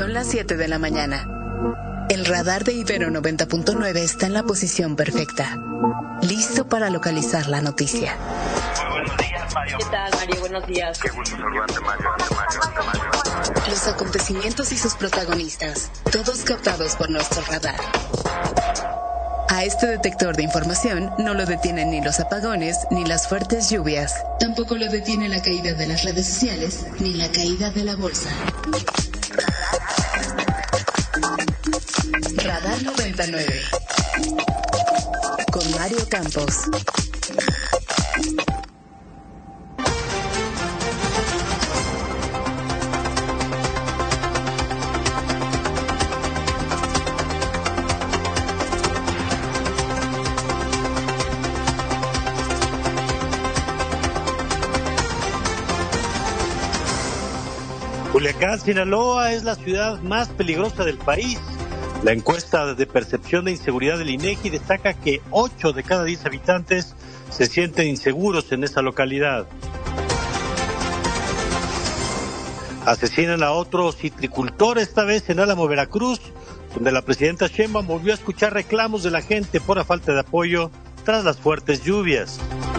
Son las 7 de la mañana. El radar de Ibero 90.9 está en la posición perfecta, listo para localizar la noticia. Muy buenos días, Mario. ¿Qué tal, Mario? Buenos días. Qué gusto saludarte, Mario. Los acontecimientos y sus protagonistas, todos captados por nuestro radar. A este detector de información no lo detienen ni los apagones ni las fuertes lluvias. Tampoco lo detiene la caída de las redes sociales ni la caída de la bolsa. Radar 99 con Mario Campos. Culiacán, Sinaloa, es la ciudad más peligrosa del país. La encuesta de percepción de inseguridad del INEGI destaca que 8 de cada 10 habitantes se sienten inseguros en esa localidad. Asesinan a otro citricultor, esta vez en Álamo, Veracruz, donde la presidenta Sheinbaum volvió a escuchar reclamos de la gente por la falta de apoyo tras las fuertes lluvias.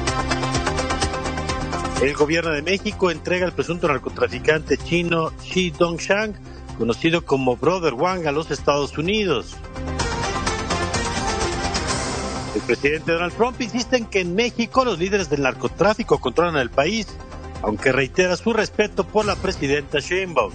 El gobierno de México entrega al presunto narcotraficante chino Xi Dongshang, conocido como Brother Wang, a los Estados Unidos. El presidente Donald Trump insiste en que en México los líderes del narcotráfico controlan el país, aunque reitera su respeto por la presidenta Sheinbaum.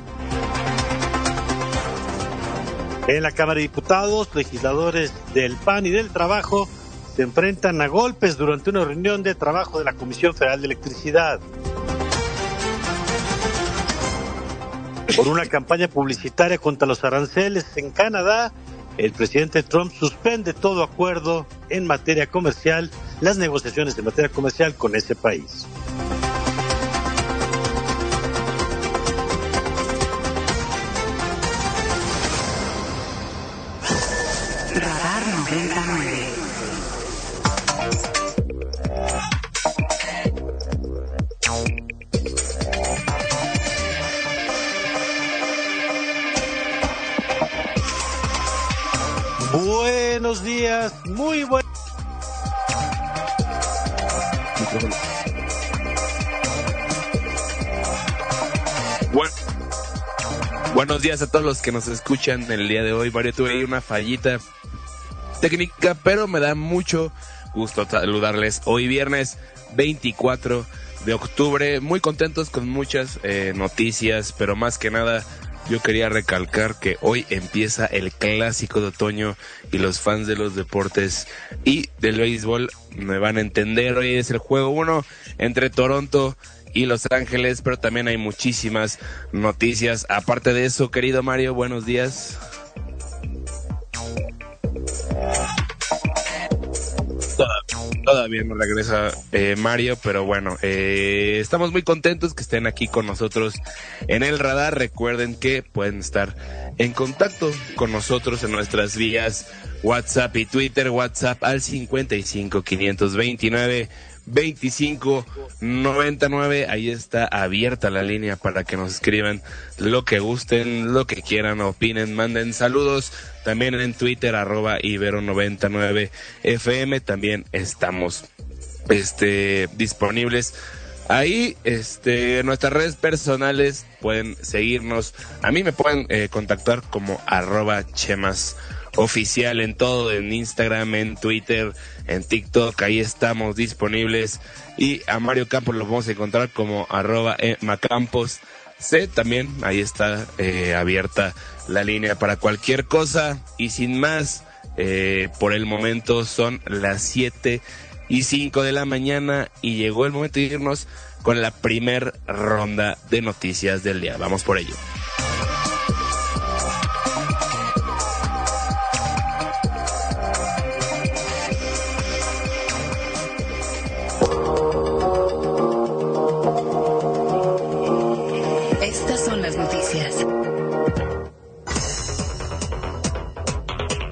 En la Cámara de Diputados, legisladores del PAN y del Trabajo se enfrentan a golpes durante una reunión de trabajo de la Comisión Federal de Electricidad. Por una campaña publicitaria contra los aranceles en Canadá, el presidente Trump suspende todo acuerdo en materia comercial, las negociaciones en materia comercial con ese país. Radar 99. Buenos días, muy buenos. Buenos días a todos los que nos escuchan el día de hoy. Mario, tuve ahí una fallita técnica, pero me da mucho gusto saludarles hoy viernes 24 de octubre. Muy contentos con muchas noticias, pero más que nada yo quería recalcar que hoy empieza el clásico de otoño y los fans de los deportes y del béisbol me van a entender. Hoy es el juego 1 entre Toronto y Los Ángeles, pero también hay muchísimas noticias. Aparte de eso, querido Mario, buenos días. Todavía no regresa Mario, pero bueno, estamos muy contentos que estén aquí con nosotros en el radar. Recuerden que pueden estar en contacto con nosotros en nuestras vías WhatsApp y Twitter. WhatsApp al 55 529 2599. Ahí está abierta la línea para que nos escriban lo que gusten, lo que quieran, opinen, manden saludos. También en Twitter @Ibero99FM también estamos disponibles. Ahí en nuestras redes personales pueden seguirnos. A mí me pueden contactar como @ChemasOficial en todo, en Instagram, en Twitter, en TikTok. Ahí estamos disponibles. Y a Mario Campos lo vamos a encontrar como @Macampos. También ahí está abierta la línea para cualquier cosa. Y sin más, por el momento son las 7:05 de la mañana y llegó el momento de irnos con la primer ronda de noticias del día. Vamos por ello. Estas son las noticias.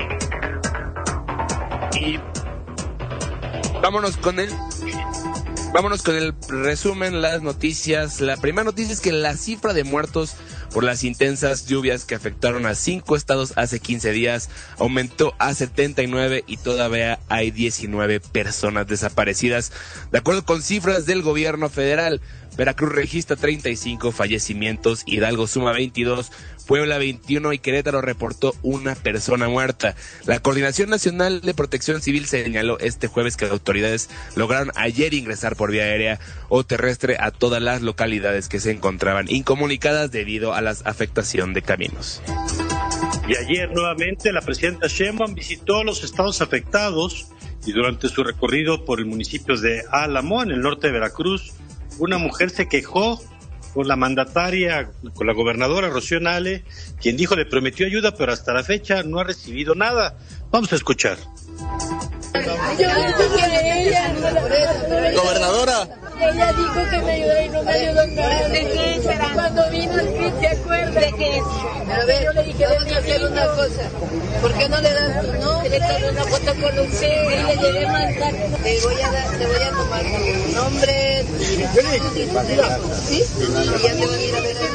Y vámonos con él. Vámonos con el resumen, las noticias. La primera noticia es que la cifra de muertos por las intensas lluvias que afectaron a 5 estados hace 15 días aumentó a 79 y todavía hay 19 personas desaparecidas. De acuerdo con cifras del gobierno federal, Veracruz registra 35 fallecimientos, Hidalgo suma 22, Puebla 21 y Querétaro reportó una persona muerta. La Coordinación Nacional de Protección Civil señaló este jueves que las autoridades lograron ayer ingresar por vía aérea o terrestre a todas las localidades que se encontraban incomunicadas debido a la afectación de caminos. Y ayer nuevamente la presidenta Sheinbaum visitó los estados afectados y durante su recorrido por el municipio de Álamo, en el norte de Veracruz, una mujer se quejó con la mandataria, con la gobernadora Rocío Nale, quien dijo le prometió ayuda, pero hasta la fecha no ha recibido nada. Vamos a escuchar. Yo le dije a ella, gobernadora. Ella dijo que me ayudara y no me ayudó nada. ¿De qué será? Cuando vino el PRI, ¿se acuerda? ¿De qué es? Pero a ver, yo le dije, vamos a hacer una cosa. ¿Por qué no le das tu nombre? Le tomé una foto con usted y le llevé mensaje. Te voy a tomar tu nombre, tu dirección y tu teléfono, ¿sí? Y ya te van a ir a ver.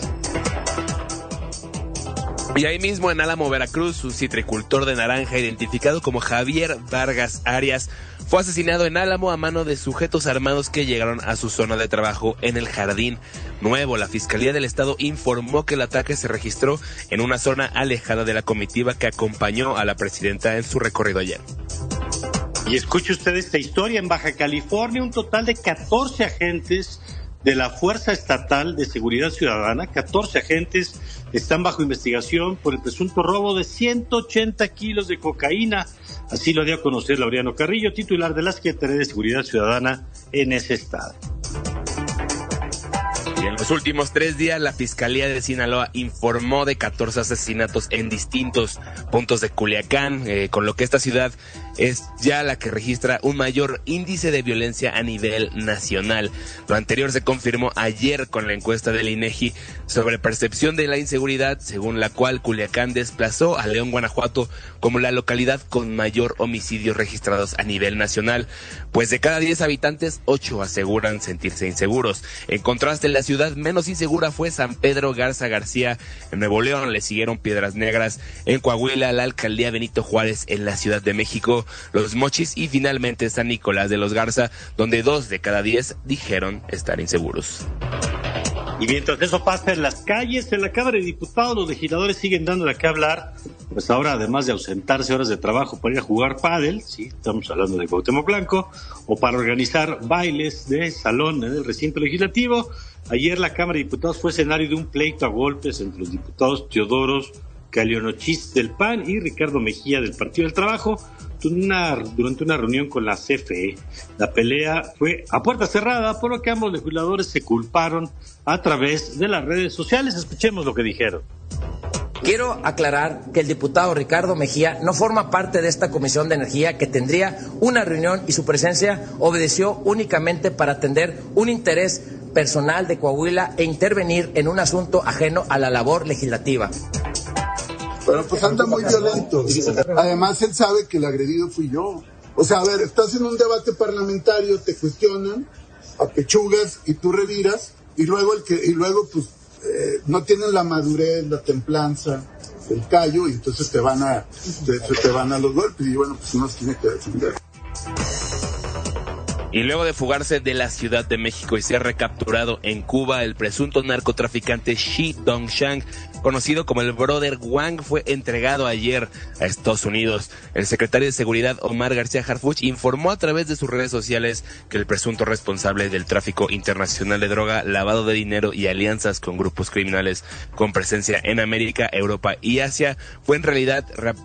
Y ahí mismo en Álamo, Veracruz, un citricultor de naranja identificado como Javier Vargas Arias fue asesinado en Álamo a mano de sujetos armados que llegaron a su zona de trabajo en el Jardín Nuevo. La Fiscalía del Estado informó que el ataque se registró en una zona alejada de la comitiva que acompañó a la presidenta en su recorrido ayer. Y escuche usted esta historia. En Baja California, un total de 14 agentes de la Fuerza Estatal de Seguridad Ciudadana, 14 agentes están bajo investigación por el presunto robo de 180 kilos de cocaína. Así lo dio a conocer Laureano Carrillo, titular de la Secretaría de Seguridad Ciudadana en ese estado. Y en los últimos 3 días, la Fiscalía de Sinaloa informó de 14 asesinatos en distintos puntos de Culiacán, con lo que esta ciudad es ya la que registra un mayor índice de violencia a nivel nacional. Lo anterior se confirmó ayer con la encuesta del INEGI sobre percepción de la inseguridad, según la cual Culiacán desplazó a León, Guanajuato, como la localidad con mayor homicidios registrados a nivel nacional, pues de cada 10 habitantes, 8 aseguran sentirse inseguros. En contraste, la ciudad menos insegura fue San Pedro Garza García, en Nuevo León. Le siguieron Piedras Negras, en Coahuila la alcaldía Benito Juárez, en la Ciudad de México Los Mochis y finalmente San Nicolás de los Garza, donde 2 de cada 10 dijeron estar inseguros. Y mientras eso pasa en las calles, en la Cámara de Diputados, los legisladores siguen dando de qué hablar. Pues ahora, además de ausentarse horas de trabajo para ir a jugar pádel, sí, estamos hablando de Cuauhtémoc Blanco, o para organizar bailes de salón en el recinto legislativo. Ayer la Cámara de Diputados fue escenario de un pleito a golpes entre los diputados Teodoros Calionochis del PAN y Ricardo Mejía del Partido del Trabajo durante una reunión con la CFE. La pelea fue a puerta cerrada, por lo que ambos legisladores se culparon a través de las redes sociales. Escuchemos lo que dijeron. Quiero aclarar que el diputado Ricardo Mejía no forma parte de esta Comisión de Energía, que tendría una reunión y su presencia obedeció únicamente para atender un interés personal de Coahuila e intervenir en un asunto ajeno a la labor legislativa. Pero pues anda muy violento. Además, él sabe que el agredido fui yo. O sea, a ver, estás en un debate parlamentario, te cuestionan, apechugas y tú reviras, y luego pues no tienen la madurez, la templanza, el callo, y entonces te van a los golpes, y bueno, pues uno se tiene que defender. Y luego de fugarse de la Ciudad de México y ser recapturado en Cuba, el presunto narcotraficante Shi Dongshang, conocido como el Brother Wang, fue entregado ayer a Estados Unidos. El secretario de Seguridad, Omar García Harfuch, informó a través de sus redes sociales que el presunto responsable del tráfico internacional de droga, lavado de dinero y alianzas con grupos criminales con presencia en América, Europa y Asia fue en realidad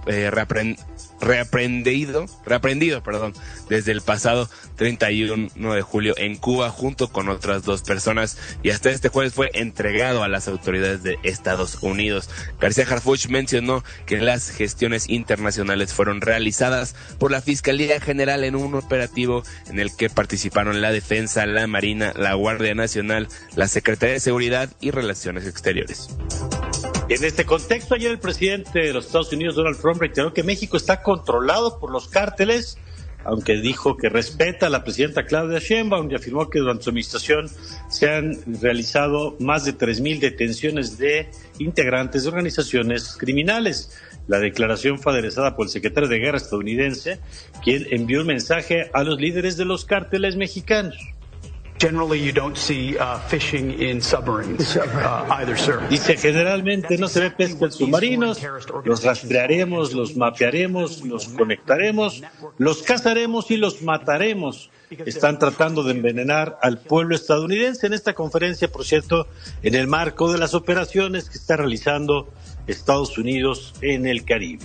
reaprendido desde el pasado 31 de julio en Cuba junto con otras 2 personas, y hasta este jueves fue entregado a las autoridades de Estados Unidos. García Harfuch mencionó que las gestiones internacionales fueron realizadas por la Fiscalía General en un operativo en el que participaron la Defensa, la Marina, la Guardia Nacional, la Secretaría de Seguridad y Relaciones Exteriores. En este contexto, ayer el presidente de los Estados Unidos, Donald Trump, reiteró que México está controlado por los cárteles aunque dijo que respeta a la presidenta Claudia Sheinbaum y afirmó que durante su administración se han realizado más de 3,000 detenciones de integrantes de organizaciones criminales. La declaración fue aderezada por el secretario de Guerra estadounidense, quien envió un mensaje a los líderes de los cárteles mexicanos. Generally, you don't see fishing in submarines either, sir. Dice, generalmente no se ve pesca en submarinos, los rastrearemos, los mapearemos, los conectaremos, los cazaremos y los mataremos. Están tratando de envenenar al pueblo estadounidense en esta conferencia, por cierto, en el marco de las operaciones que está realizando Estados Unidos en el Caribe.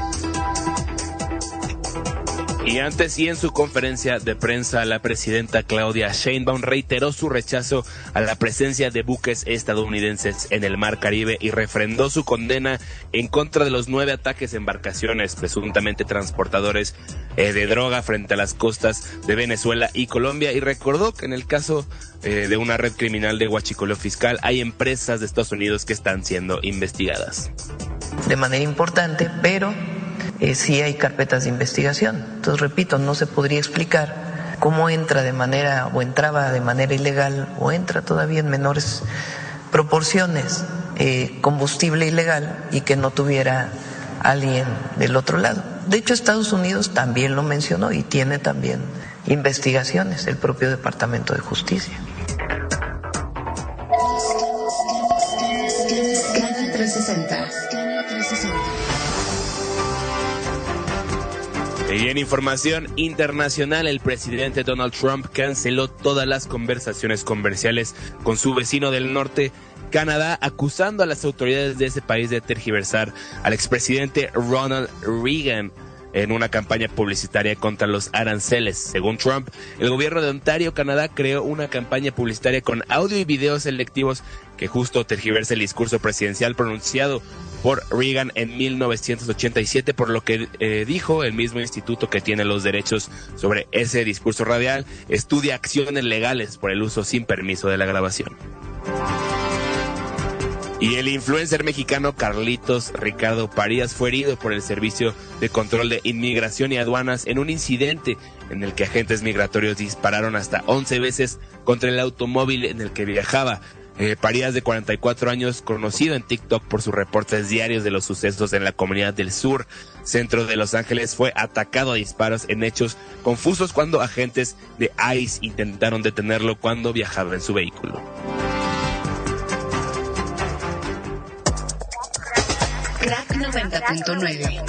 Y antes y en su conferencia de prensa, la presidenta Claudia Sheinbaum reiteró su rechazo a la presencia de buques estadounidenses en el Mar Caribe y refrendó su condena en contra de los 9 ataques a embarcaciones presuntamente transportadores de droga frente a las costas de Venezuela y Colombia, y recordó que en el caso de una red criminal de huachicoleo fiscal hay empresas de Estados Unidos que están siendo investigadas. De manera importante, pero sí hay carpetas de investigación. Entonces, repito, no se podría explicar cómo entraba de manera ilegal o entra todavía en menores proporciones combustible ilegal y que no tuviera alguien del otro lado. De hecho, Estados Unidos también lo mencionó y tiene también investigaciones, el propio Departamento de Justicia. Canal 360. Y en información internacional, el presidente Donald Trump canceló todas las conversaciones comerciales con su vecino del norte, Canadá, acusando a las autoridades de ese país de tergiversar al expresidente Ronald Reagan en una campaña publicitaria contra los aranceles. Según Trump, el gobierno de Ontario, Canadá, creó una campaña publicitaria con audio y videos selectivos que justo tergiversa el discurso presidencial pronunciado por Reagan en 1987, por lo que dijo el mismo instituto que tiene los derechos sobre ese discurso radial, estudia acciones legales por el uso sin permiso de la grabación. Y el influencer mexicano Carlitos Ricardo Parías fue herido por el Servicio de Control de Inmigración y Aduanas en un incidente en el que agentes migratorios dispararon hasta 11 veces contra el automóvil en el que viajaba. Parías, de 44 años, conocido en TikTok por sus reportes diarios de los sucesos en la comunidad del sur, centro de Los Ángeles, fue atacado a disparos en hechos confusos cuando agentes de ICE intentaron detenerlo cuando viajaba en su vehículo. Crack 90.9.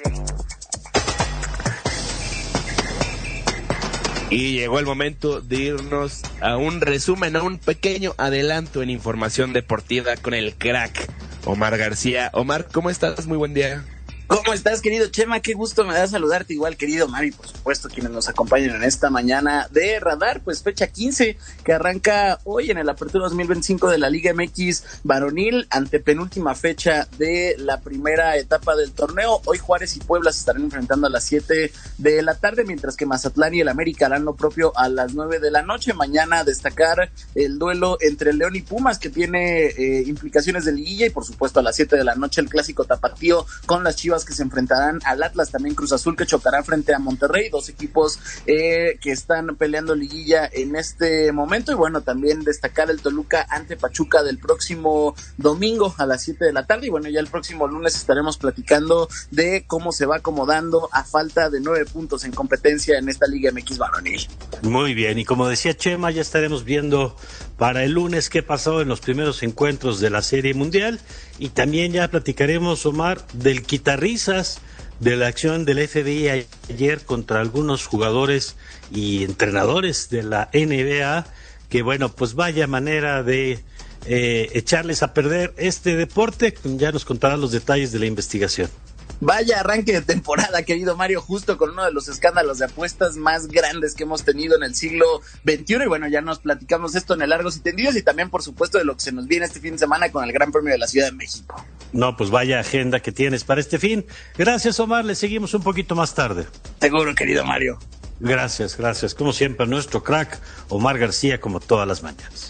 Y llegó el momento de irnos a un resumen, a un pequeño adelanto en información deportiva con el crack Omar García. Omar, ¿cómo estás? Muy buen día. ¿Cómo estás, querido Chema? Qué gusto me da saludarte, igual, querido Mari, por supuesto, quienes nos acompañan en esta mañana de Radar, pues fecha 15, que arranca hoy en el Apertura 2025 de la Liga MX varonil, antepenúltima fecha de la primera etapa del torneo. Hoy Juárez y Puebla se estarán enfrentando a las 7 de la tarde, mientras que Mazatlán y el América harán lo propio a las 9 de la noche. Mañana destacar el duelo entre León y Pumas, que tiene implicaciones de liguilla, y por supuesto a las 7 de la noche el clásico tapatío con las Chivas, que se enfrentarán al Atlas, también Cruz Azul, que chocará frente a Monterrey, dos equipos que están peleando liguilla en este momento. Y bueno, también destacar el Toluca ante Pachuca del próximo domingo a las 7 de la tarde. Y bueno, ya el próximo lunes estaremos platicando de cómo se va acomodando a falta de 9 puntos en competencia en esta Liga MX varonil. Muy bien, y como decía Chema, ya estaremos viendo para el lunes qué pasó en los primeros encuentros de la Serie Mundial, y también ya platicaremos, Omar, del quitarrisas de la acción del FBI ayer contra algunos jugadores y entrenadores de la NBA, que bueno, pues vaya manera de echarles a perder este deporte. Ya nos contarán los detalles de la investigación. Vaya arranque de temporada, querido Mario, justo con uno de los escándalos de apuestas más grandes que hemos tenido en el siglo XXI. Y bueno, ya nos platicamos esto en el Largos y Tendidos, y también, por supuesto, de lo que se nos viene este fin de semana con el Gran Premio de la Ciudad de México. No, pues vaya agenda que tienes para este fin. Gracias, Omar, le seguimos un poquito más tarde. Seguro, querido Mario. Gracias. Como siempre, nuestro crack, Omar García, como todas las mañanas.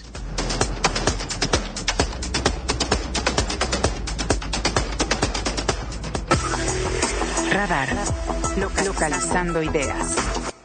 Radar, localizando ideas.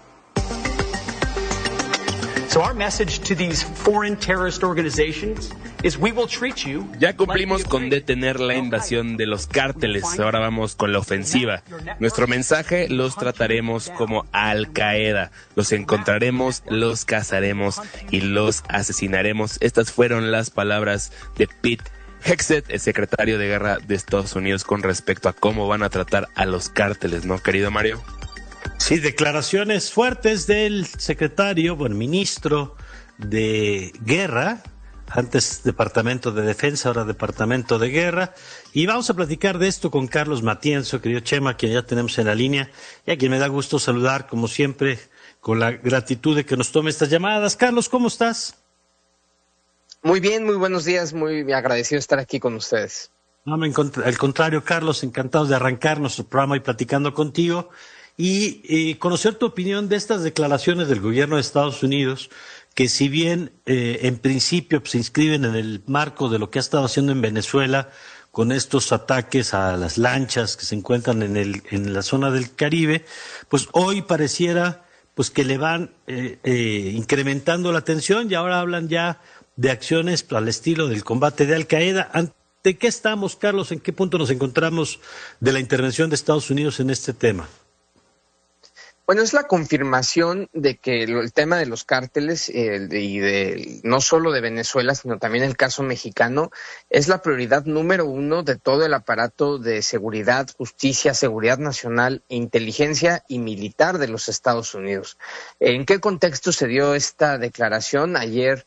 So our message to these foreign terrorist organizations is we will treat you. Ya cumplimos con detener la invasión de los cárteles, ahora vamos con la ofensiva. Nuestro mensaje: los trataremos como Al Qaeda, los encontraremos, los cazaremos y los asesinaremos. Estas fueron las palabras de Pete Hegseth, el secretario de Guerra de Estados Unidos, con respecto a cómo van a tratar a los cárteles, ¿no, querido Mario? Sí, declaraciones fuertes del secretario, ministro de Guerra, antes Departamento de Defensa, ahora Departamento de Guerra. Y vamos a platicar de esto con Carlos Matienzo, querido Chema, quien ya tenemos en la línea, y a quien me da gusto saludar, como siempre, con la gratitud de que nos tome estas llamadas. Carlos, ¿cómo estás? Muy bien, muy buenos días, muy agradecido de estar aquí con ustedes. No, al contrario, Carlos, encantados de arrancar nuestro programa y platicando contigo. Y conocer tu opinión de estas declaraciones del gobierno de Estados Unidos, que si bien en principio se inscriben en el marco de lo que ha estado haciendo en Venezuela con estos ataques a las lanchas que se encuentran en la zona del Caribe, pues hoy pareciera pues que le van incrementando la tensión y ahora hablan ya de acciones al estilo del combate de Al Qaeda. ¿Ante qué estamos, Carlos? ¿En qué punto nos encontramos de la intervención de Estados Unidos en este tema? Bueno, es la confirmación de que el tema de los cárteles y no solo de Venezuela, sino también el caso mexicano, es la prioridad número uno de todo el aparato de seguridad, justicia, seguridad nacional, inteligencia y militar de los Estados Unidos. ¿En qué contexto se dio esta declaración? Ayer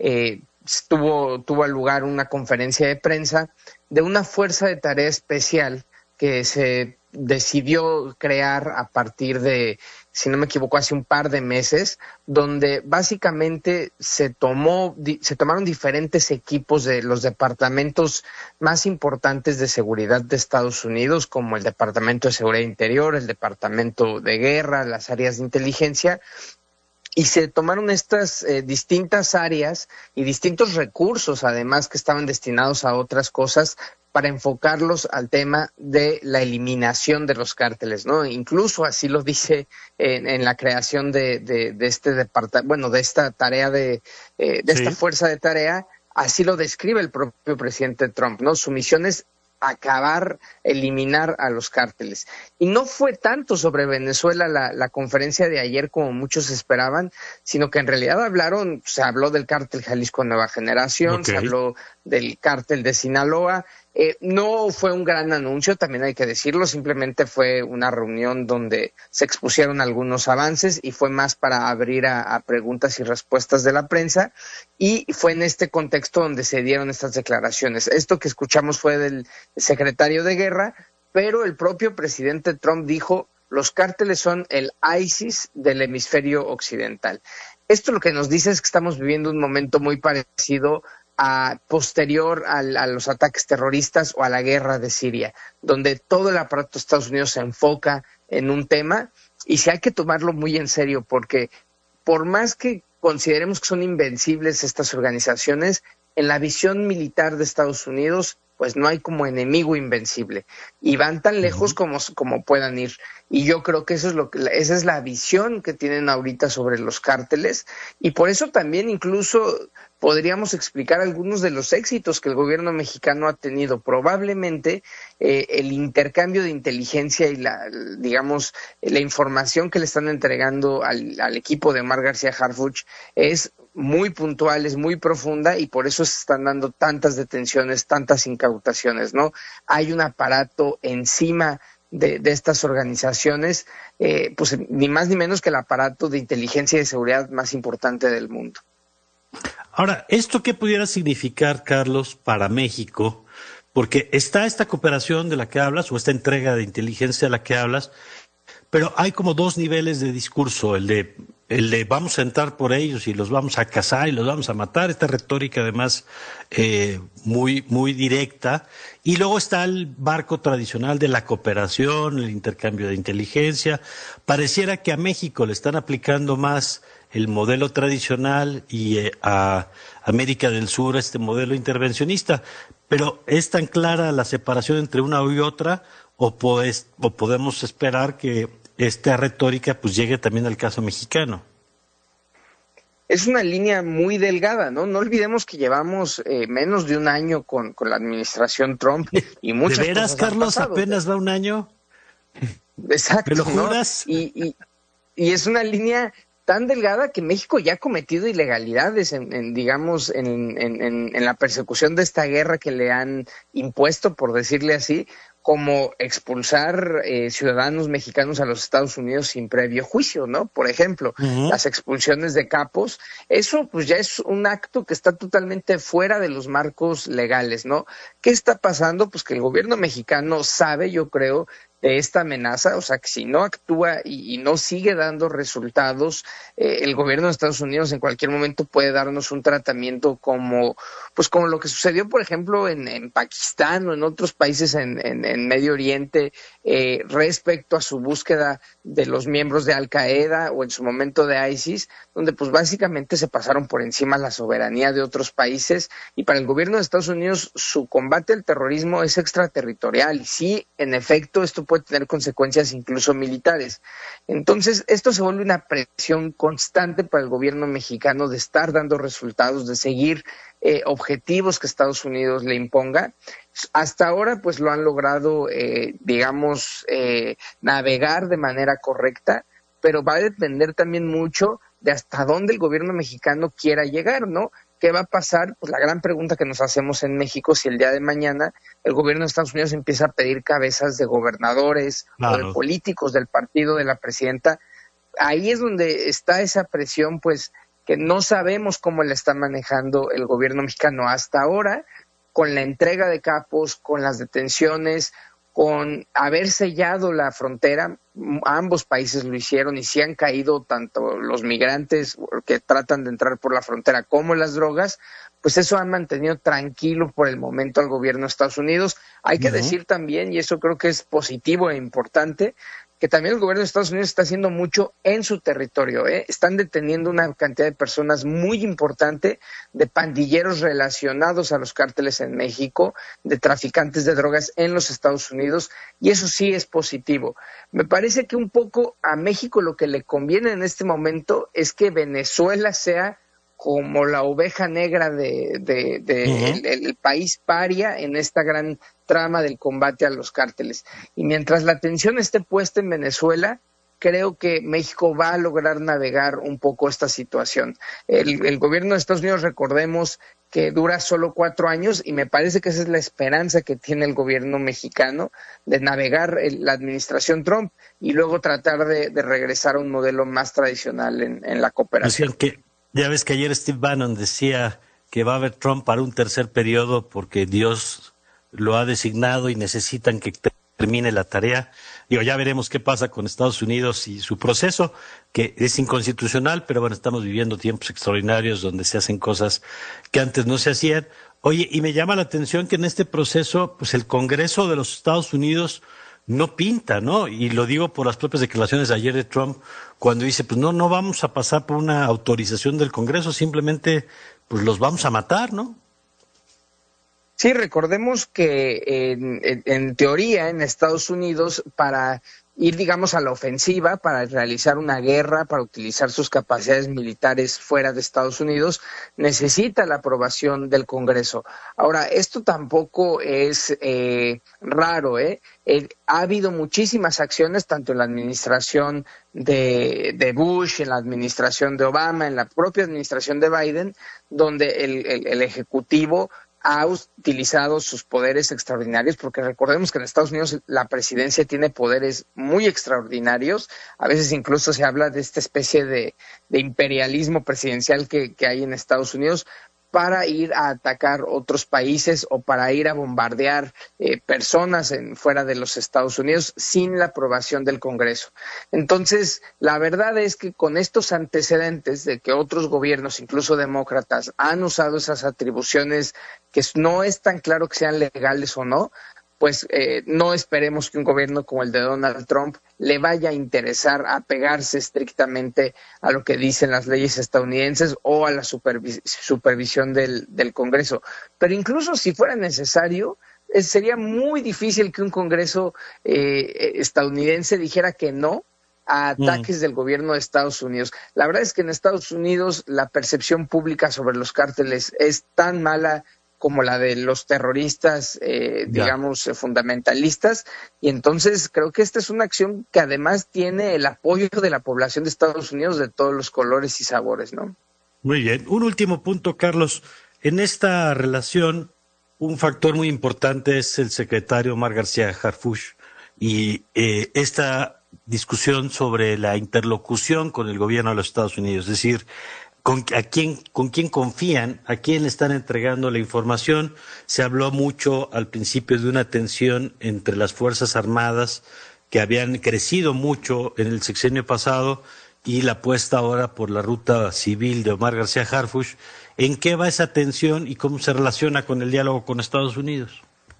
tuvo lugar una conferencia de prensa de una fuerza de tarea especial que se decidió crear a partir de, si no me equivoco, hace un par de meses, donde básicamente se tomaron diferentes equipos de los departamentos más importantes de seguridad de Estados Unidos, como el Departamento de Seguridad Interior, el Departamento de Guerra, las áreas de inteligencia, y se tomaron estas distintas áreas y distintos recursos, además, que estaban destinados a otras cosas, para enfocarlos al tema de la eliminación de los cárteles, ¿no? Incluso así lo dice en la creación de este departamento, bueno, de esta tarea esta fuerza de tarea, así lo describe el propio presidente Trump, ¿no? Su misión es eliminar a los cárteles. Y no fue tanto sobre Venezuela la conferencia de ayer como muchos esperaban, sino que en realidad se habló del cártel Jalisco Nueva Generación, se habló del cártel de Sinaloa. No fue un gran anuncio, también hay que decirlo, simplemente fue una reunión donde se expusieron algunos avances y fue más para abrir a preguntas y respuestas de la prensa, y fue en este contexto donde se dieron estas declaraciones. Esto que escuchamos fue del secretario de Guerra, pero el propio presidente Trump dijo: los cárteles son el ISIS del hemisferio occidental. Esto lo que nos dice es que estamos viviendo un momento muy parecido posterior a los ataques terroristas o a la guerra de Siria, donde todo el aparato de Estados Unidos se enfoca en un tema, y sí hay que tomarlo muy en serio, porque por más que consideremos que son invencibles estas organizaciones, en la visión militar de Estados Unidos, pues no hay como enemigo invencible, y van tan lejos como puedan ir. Y yo creo que esa es la visión que tienen ahorita sobre los cárteles, y por eso también incluso podríamos explicar algunos de los éxitos que el gobierno mexicano ha tenido. Probablemente el intercambio de inteligencia y la información que le están entregando al equipo de Omar García Harfuch es muy puntual, es muy profunda, y por eso se están dando tantas detenciones, tantas incautaciones, ¿no? Hay un aparato encima de estas organizaciones, pues ni más ni menos que el aparato de inteligencia y de seguridad más importante del mundo. Ahora, ¿esto qué pudiera significar, Carlos, para México? Porque está esta cooperación de la que hablas, o esta entrega de inteligencia de la que hablas, pero hay como dos niveles de discurso: el de vamos a entrar por ellos y los vamos a cazar y los vamos a matar, esta retórica además muy directa, y luego está el marco tradicional de la cooperación, el intercambio de inteligencia. Pareciera que a México le están aplicando más el modelo tradicional y a América del Sur este modelo intervencionista, pero ¿es tan clara la separación entre una y otra, o podemos esperar que esta retórica pues llegue también al caso mexicano. Es una línea muy delgada, ¿no? No olvidemos que llevamos menos de un año con la administración Trump y muchas cosas. ¿De veras, Carlos, apenas va un año? Exacto. ¿Me lo juras? ¿No? Y es una línea tan delgada que México ya ha cometido ilegalidades en la persecución de esta guerra que le han impuesto, por decirle así, como expulsar ciudadanos mexicanos a los Estados Unidos sin previo juicio, ¿no? Por ejemplo, las expulsiones de capos, eso pues ya es un acto que está totalmente fuera de los marcos legales, ¿no? ¿Qué está pasando? Pues que el gobierno mexicano sabe, yo creo, de esta amenaza, o sea, que si no actúa y no sigue dando resultados, el gobierno de Estados Unidos en cualquier momento puede darnos un tratamiento como lo que sucedió, por ejemplo, en Pakistán o en otros países en Medio Oriente, respecto a su búsqueda de los miembros de Al Qaeda o en su momento de ISIS, donde pues básicamente se pasaron por encima la soberanía de otros países, y para el gobierno de Estados Unidos su combate al terrorismo es extraterritorial, y sí, en efecto, esto puede tener consecuencias incluso militares. Entonces, esto se vuelve una presión constante para el gobierno mexicano de estar dando resultados, de seguir objetivos que Estados Unidos le imponga. Hasta ahora, pues lo han logrado, navegar de manera correcta, pero va a depender también mucho de hasta dónde el gobierno mexicano quiera llegar, ¿no? ¿Qué va a pasar? Pues la gran pregunta que nos hacemos en México, si el día de mañana el gobierno de Estados Unidos empieza a pedir cabezas de gobernadores o de políticos del partido de la presidenta, ahí es donde está esa presión, pues, que no sabemos cómo la está manejando el gobierno mexicano hasta ahora, con la entrega de capos, con las detenciones, con haber sellado la frontera. Ambos países lo hicieron y sí han caído tanto los migrantes que tratan de entrar por la frontera como las drogas, pues eso ha mantenido tranquilo por el momento al gobierno de Estados Unidos. Hay que decir también, y eso creo que es positivo e importante, que también el gobierno de Estados Unidos está haciendo mucho en su territorio, ¿eh? Están deteniendo una cantidad de personas muy importante, de pandilleros relacionados a los cárteles en México, de traficantes de drogas en los Estados Unidos, y eso sí es positivo. Me parece que un poco a México lo que le conviene en este momento es que Venezuela sea como la oveja negra el país paria en esta gran trama del combate a los cárteles. Y mientras la atención esté puesta en Venezuela, creo que México va a lograr navegar un poco esta situación. El gobierno de Estados Unidos, recordemos que dura solo 4 años, y me parece que esa es la esperanza que tiene el gobierno mexicano de navegar la administración Trump y luego tratar de regresar a un modelo más tradicional en la cooperación. Ya ves que ayer Steve Bannon decía que va a haber Trump para un tercer periodo porque Dios lo ha designado y necesitan que termine la tarea. Digo, ya veremos qué pasa con Estados Unidos y su proceso, que es inconstitucional, pero bueno, estamos viviendo tiempos extraordinarios donde se hacen cosas que antes no se hacían. Oye, y me llama la atención que en este proceso, pues el Congreso de los Estados Unidos no pinta, ¿no? Y lo digo por las propias declaraciones de ayer de Trump, cuando dice, pues no vamos a pasar por una autorización del Congreso, simplemente pues los vamos a matar, ¿no? Sí, recordemos que en teoría en Estados Unidos, para ir, digamos, a la ofensiva, para realizar una guerra, para utilizar sus capacidades militares fuera de Estados Unidos, necesita la aprobación del Congreso. Ahora, esto tampoco es raro, ¿eh? Ha habido muchísimas acciones, tanto en la administración de Bush, en la administración de Obama, en la propia administración de Biden, donde el Ejecutivo ha utilizado sus poderes extraordinarios, porque recordemos que en Estados Unidos la presidencia tiene poderes muy extraordinarios. A veces incluso se habla de esta especie de imperialismo presidencial que hay en Estados Unidos, para ir a atacar otros países o para ir a bombardear personas fuera de los Estados Unidos sin la aprobación del Congreso. Entonces, la verdad es que con estos antecedentes de que otros gobiernos, incluso demócratas, han usado esas atribuciones que no es tan claro que sean legales o no, pues no esperemos que un gobierno como el de Donald Trump le vaya a interesar apegarse estrictamente a lo que dicen las leyes estadounidenses o a la supervisión del Congreso. Pero incluso si fuera necesario, sería muy difícil que un Congreso estadounidense dijera que no a ataques del gobierno de Estados Unidos. La verdad es que en Estados Unidos la percepción pública sobre los cárteles es tan mala como la de los terroristas, digamos, fundamentalistas, y entonces creo que esta es una acción que además tiene el apoyo de la población de Estados Unidos de todos los colores y sabores, ¿no? Muy bien. Un último punto, Carlos. En esta relación, un factor muy importante es el secretario Omar García Harfuch y esta discusión sobre la interlocución con el gobierno de los Estados Unidos, es decir, con quién confían, a quién le están entregando la información. Se habló mucho al principio de una tensión entre las Fuerzas Armadas que habían crecido mucho en el sexenio pasado y la apuesta ahora por la ruta civil de Omar García Harfuch. ¿En qué va esa tensión y cómo se relaciona con el diálogo con Estados Unidos?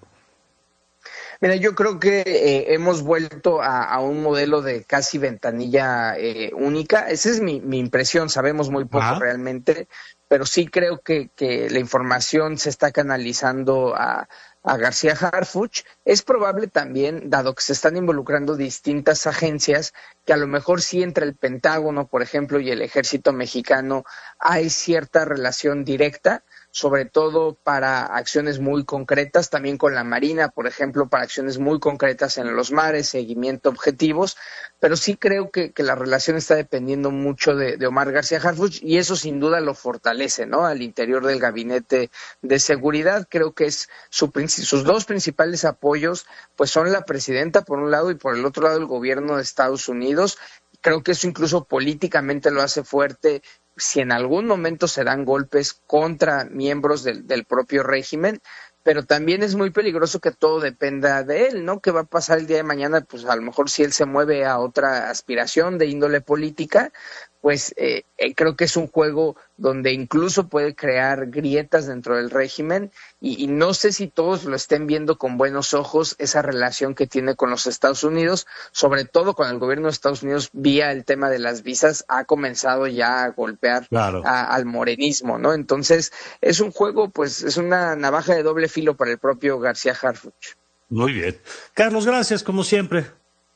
Mira, yo creo que hemos vuelto a un modelo de casi ventanilla única. Esa es mi impresión, sabemos muy poco realmente, pero sí creo que la información se está canalizando a García Harfuch. Es probable también, dado que se están involucrando distintas agencias, que a lo mejor sí entre el Pentágono, por ejemplo, y el Ejército Mexicano hay cierta relación directa, sobre todo para acciones muy concretas, también con la Marina, por ejemplo, para acciones muy concretas en los mares, seguimiento objetivos, pero sí creo que la relación está dependiendo mucho de Omar García Harfuch y eso sin duda lo fortalece, ¿no? Al interior del gabinete de seguridad, creo que es sus dos principales apoyos, pues son la presidenta por un lado y por el otro lado el gobierno de Estados Unidos. Creo que eso incluso políticamente lo hace fuerte si en algún momento se dan golpes contra miembros del propio régimen, pero también es muy peligroso que todo dependa de él, ¿no? ¿Qué va a pasar el día de mañana? Pues a lo mejor si él se mueve a otra aspiración de índole política, pues creo que es un juego donde incluso puede crear grietas dentro del régimen y no sé si todos lo estén viendo con buenos ojos esa relación que tiene con los Estados Unidos, sobre todo con el gobierno de Estados Unidos vía el tema de las visas, ha comenzado ya a golpear al morenismo, ¿no? Entonces es un juego, pues es una navaja de doble filo para el propio García Harfuch. Muy bien. Carlos, gracias como siempre.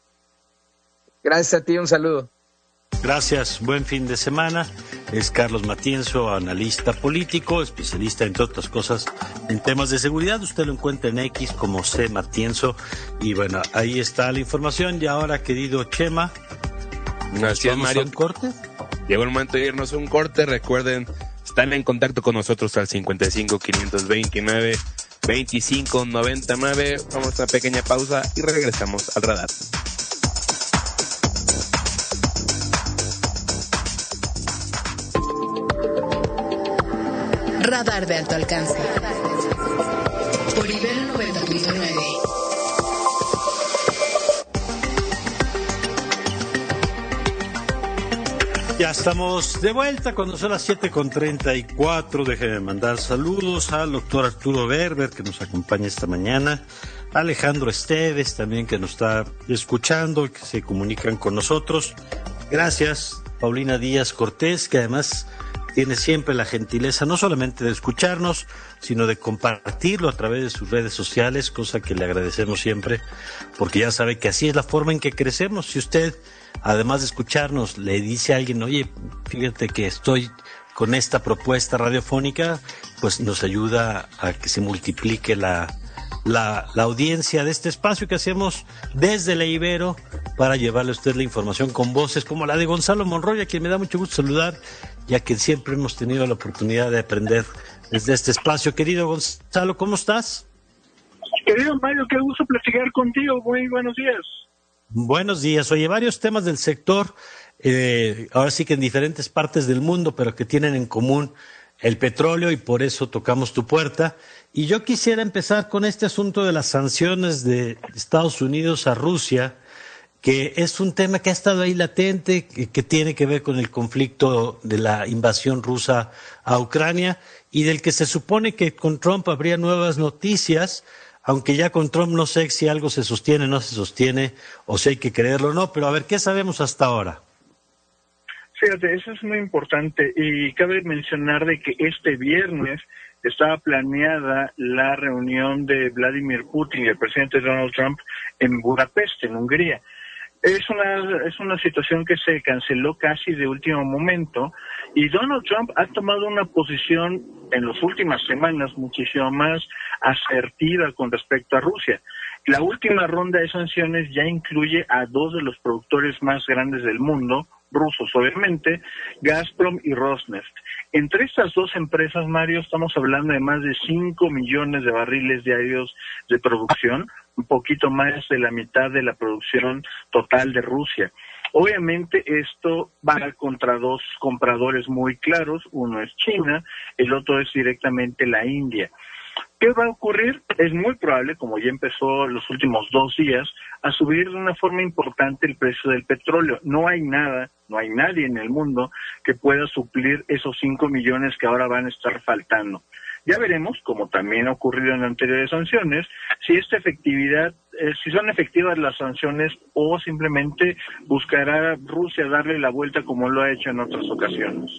Gracias a ti, un saludo. Gracias, buen fin de semana. Es Carlos Matienzo, analista político, especialista entre otras cosas en temas de seguridad. Usted lo encuentra en X como C Matienzo. Y bueno, ahí está la información. Y ahora, querido Chema, gracias, Mario. ¿Un corte? Llegó el momento de irnos a un corte. Recuerden, están en contacto con nosotros al 55 529 25 99. Vamos a una pequeña pausa y regresamos al radar. Radar de alto alcance. Por Ibero 90.9. Ya estamos de vuelta cuando son las 7:34. Déjenme mandar saludos al doctor Arturo Berber, que nos acompaña esta mañana, Alejandro Esteves también, que nos está escuchando y que se comunican con nosotros. Gracias, Paulina Díaz Cortés, que además tiene siempre la gentileza no solamente de escucharnos, sino de compartirlo a través de sus redes sociales, cosa que le agradecemos siempre, porque ya sabe que así es la forma en que crecemos. Si usted, además de escucharnos, le dice a alguien, oye, fíjate que estoy con esta propuesta radiofónica, pues nos ayuda a que se multiplique la audiencia de este espacio que hacemos desde la Ibero para llevarle a usted la información con voces como la de Gonzalo Monroy, a quien me da mucho gusto saludar, ya que siempre hemos tenido la oportunidad de aprender desde este espacio. Querido Gonzalo, ¿cómo estás? Querido Mario, qué gusto platicar contigo. Muy buenos días. Buenos días. Oye, varios temas del sector, ahora sí que en diferentes partes del mundo, pero que tienen en común el petróleo y por eso tocamos tu puerta. Y yo quisiera empezar con este asunto de las sanciones de Estados Unidos a Rusia, que es un tema que ha estado ahí latente, que tiene que ver con el conflicto de la invasión rusa a Ucrania y del que se supone que con Trump habría nuevas noticias, aunque ya con Trump no sé si algo se sostiene, no se sostiene, o si hay que creerlo o no, pero a ver, ¿qué sabemos hasta ahora? Fíjate, eso es muy importante y cabe mencionar de que este viernes estaba planeada la reunión de Vladimir Putin y el presidente Donald Trump en Budapest, en Hungría. Es una situación que se canceló casi de último momento y Donald Trump ha tomado una posición en las últimas semanas muchísimo más asertiva con respecto a Rusia. La última ronda de sanciones ya incluye a dos de los productores más grandes del mundo, rusos obviamente, Gazprom y Rosneft. Entre estas dos empresas, Mario, estamos hablando de más de 5 millones de barriles diarios de producción, un poquito más de la mitad de la producción total de Rusia. Obviamente esto va contra dos compradores muy claros, uno es China, el otro es directamente la India. ¿Qué va a ocurrir? Es muy probable, como ya empezó los últimos 2 días, a subir de una forma importante el precio del petróleo. No hay nadie en el mundo que pueda suplir esos 5 millones que ahora van a estar faltando. Ya veremos, como también ha ocurrido en anteriores sanciones, si si son efectivas las sanciones o simplemente buscará Rusia darle la vuelta como lo ha hecho en otras ocasiones.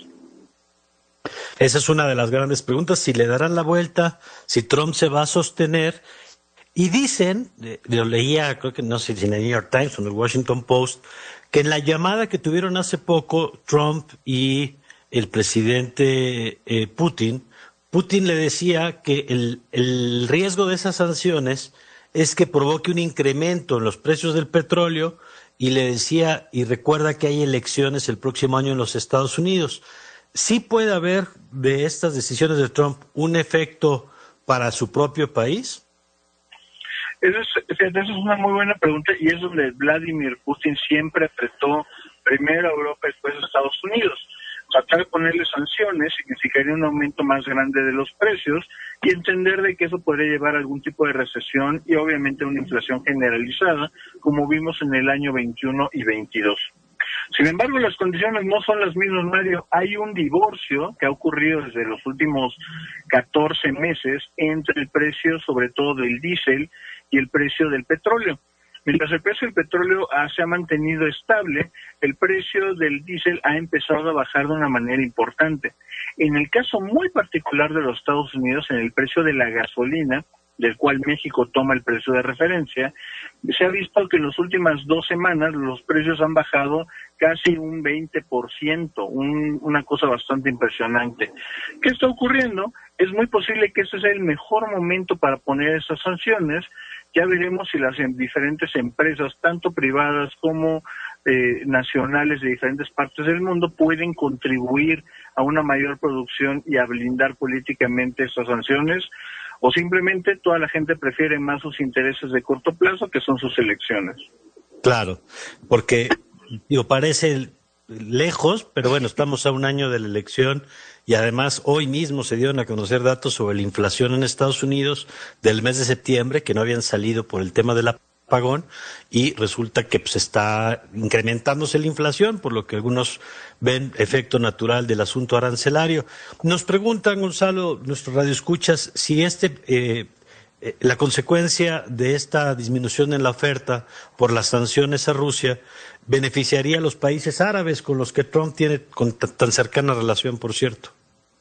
Esa es una de las grandes preguntas, si le darán la vuelta, si Trump se va a sostener. Y dicen, lo leía, creo que no sé si en el New York Times o en el Washington Post, que en la llamada que tuvieron hace poco Trump y el presidente Putin le decía que el riesgo de esas sanciones es que provoque un incremento en los precios del petróleo y le decía, y recuerda que hay elecciones el próximo año en los Estados Unidos. ¿Sí puede haber de estas decisiones de Trump un efecto para su propio país? Esa es una muy buena pregunta y es donde Vladimir Putin siempre apretó primero a Europa y después a Estados Unidos. Tratar de ponerle sanciones significaría un aumento más grande de los precios y entender de que eso podría llevar a algún tipo de recesión y obviamente una inflación generalizada, como vimos en el año 21 y 22. Sin embargo, las condiciones no son las mismas, Mario. Hay un divorcio que ha ocurrido desde los últimos 14 meses entre el precio, sobre todo del diésel, y el precio del petróleo. Mientras el precio del petróleo se ha mantenido estable, el precio del diésel ha empezado a bajar de una manera importante. En el caso muy particular de los Estados Unidos, en el precio de la gasolina, del cual México toma el precio de referencia, se ha visto que en las últimas 2 semanas los precios han bajado casi un 20%, una cosa bastante impresionante. ¿Qué está ocurriendo? Es muy posible que este sea el mejor momento para poner esas sanciones. Ya veremos si las diferentes empresas, tanto privadas como nacionales de diferentes partes del mundo, pueden contribuir a una mayor producción y a blindar políticamente estas sanciones, o simplemente toda la gente prefiere más sus intereses de corto plazo, que son sus elecciones. Claro, porque parece lejos, pero bueno, estamos a un año de la elección y además hoy mismo se dieron a conocer datos sobre la inflación en Estados Unidos del mes de septiembre, que no habían salido por el tema del apagón, y resulta que pues está incrementándose la inflación, por lo que algunos ven efecto natural del asunto arancelario. Nos preguntan, Gonzalo, nuestros radioescuchas, si la consecuencia de esta disminución en la oferta por las sanciones a Rusia beneficiaría a los países árabes con los que Trump tiene tan cercana relación, por cierto.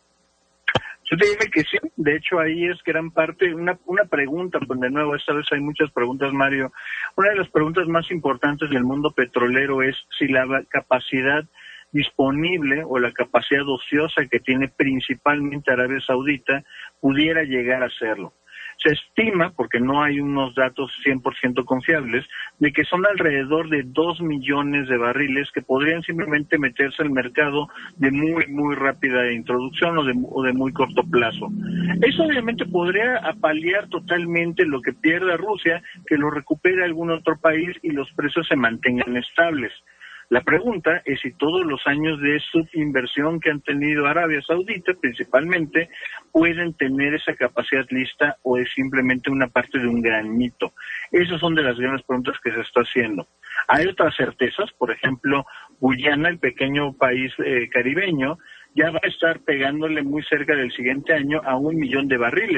Yo te diría que sí, de hecho ahí es gran parte, una pregunta, pues de nuevo, esta vez hay muchas preguntas, Mario. Una de las preguntas más importantes del mundo petrolero es si la capacidad disponible o la capacidad ociosa que tiene principalmente Arabia Saudita pudiera llegar a serlo. Se estima, porque no hay unos datos 100% confiables, de que son alrededor de 2 millones de barriles que podrían simplemente meterse al mercado de muy rápida introducción o de muy corto plazo. Eso obviamente podría paliar totalmente lo que pierda Rusia, que lo recupere algún otro país y los precios se mantengan estables. La pregunta es si todos los años de subinversión que han tenido Arabia Saudita, principalmente, pueden tener esa capacidad lista o es simplemente una parte de un gran mito. Esas son de las grandes preguntas que se está haciendo. Hay otras certezas, por ejemplo, Guyana, el pequeño país caribeño, ya va a estar pegándole muy cerca del siguiente año a 1 millón de barriles.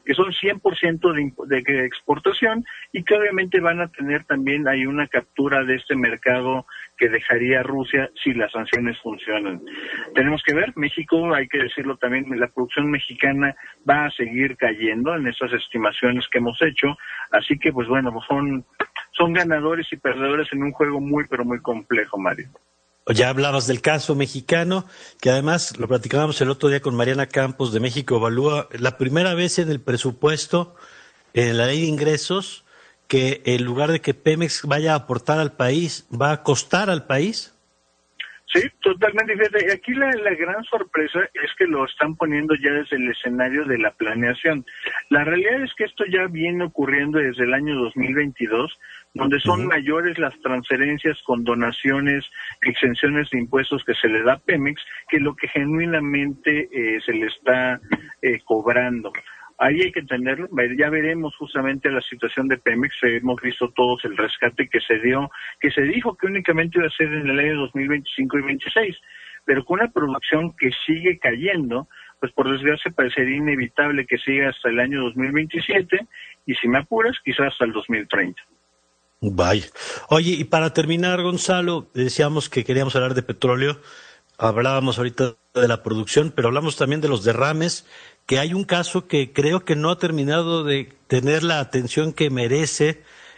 que son 100% de exportación y que obviamente van a tener también ahí una captura de este mercado que dejaría Rusia si las sanciones funcionan. Tenemos que ver, México, hay que decirlo también, la producción mexicana va a seguir cayendo en esas estimaciones que hemos hecho, así que pues bueno, son ganadores y perdedores en un juego muy pero muy complejo, Mario. Ya hablabas del caso mexicano, que además lo platicábamos el otro día con Mariana Campos de México Evalúa, la primera vez en el presupuesto, en la ley de ingresos, que en lugar de que Pemex vaya a aportar al país, va a costar al país. Sí, totalmente. Fíjate, aquí la gran sorpresa es que lo están poniendo ya desde el escenario de la planeación. La realidad es que esto ya viene ocurriendo desde el año 2022, donde son mayores las transferencias con donaciones, exenciones de impuestos que se le da a Pemex, que lo que genuinamente se le está cobrando. Ahí hay que entenderlo, ya veremos justamente la situación de Pemex, hemos visto todos el rescate que se dio, que se dijo que únicamente iba a ser en el año 2025 y 2026, pero con una producción que sigue cayendo, pues por desgracia parecería inevitable que siga hasta el año 2027 y si me apuras, quizás hasta el 2030. Vaya. Oye, y para terminar, Gonzalo, decíamos que queríamos hablar de petróleo, hablábamos ahorita de la producción, pero hablamos también de los derrames, que hay un caso que creo que no ha terminado de tener la atención que merece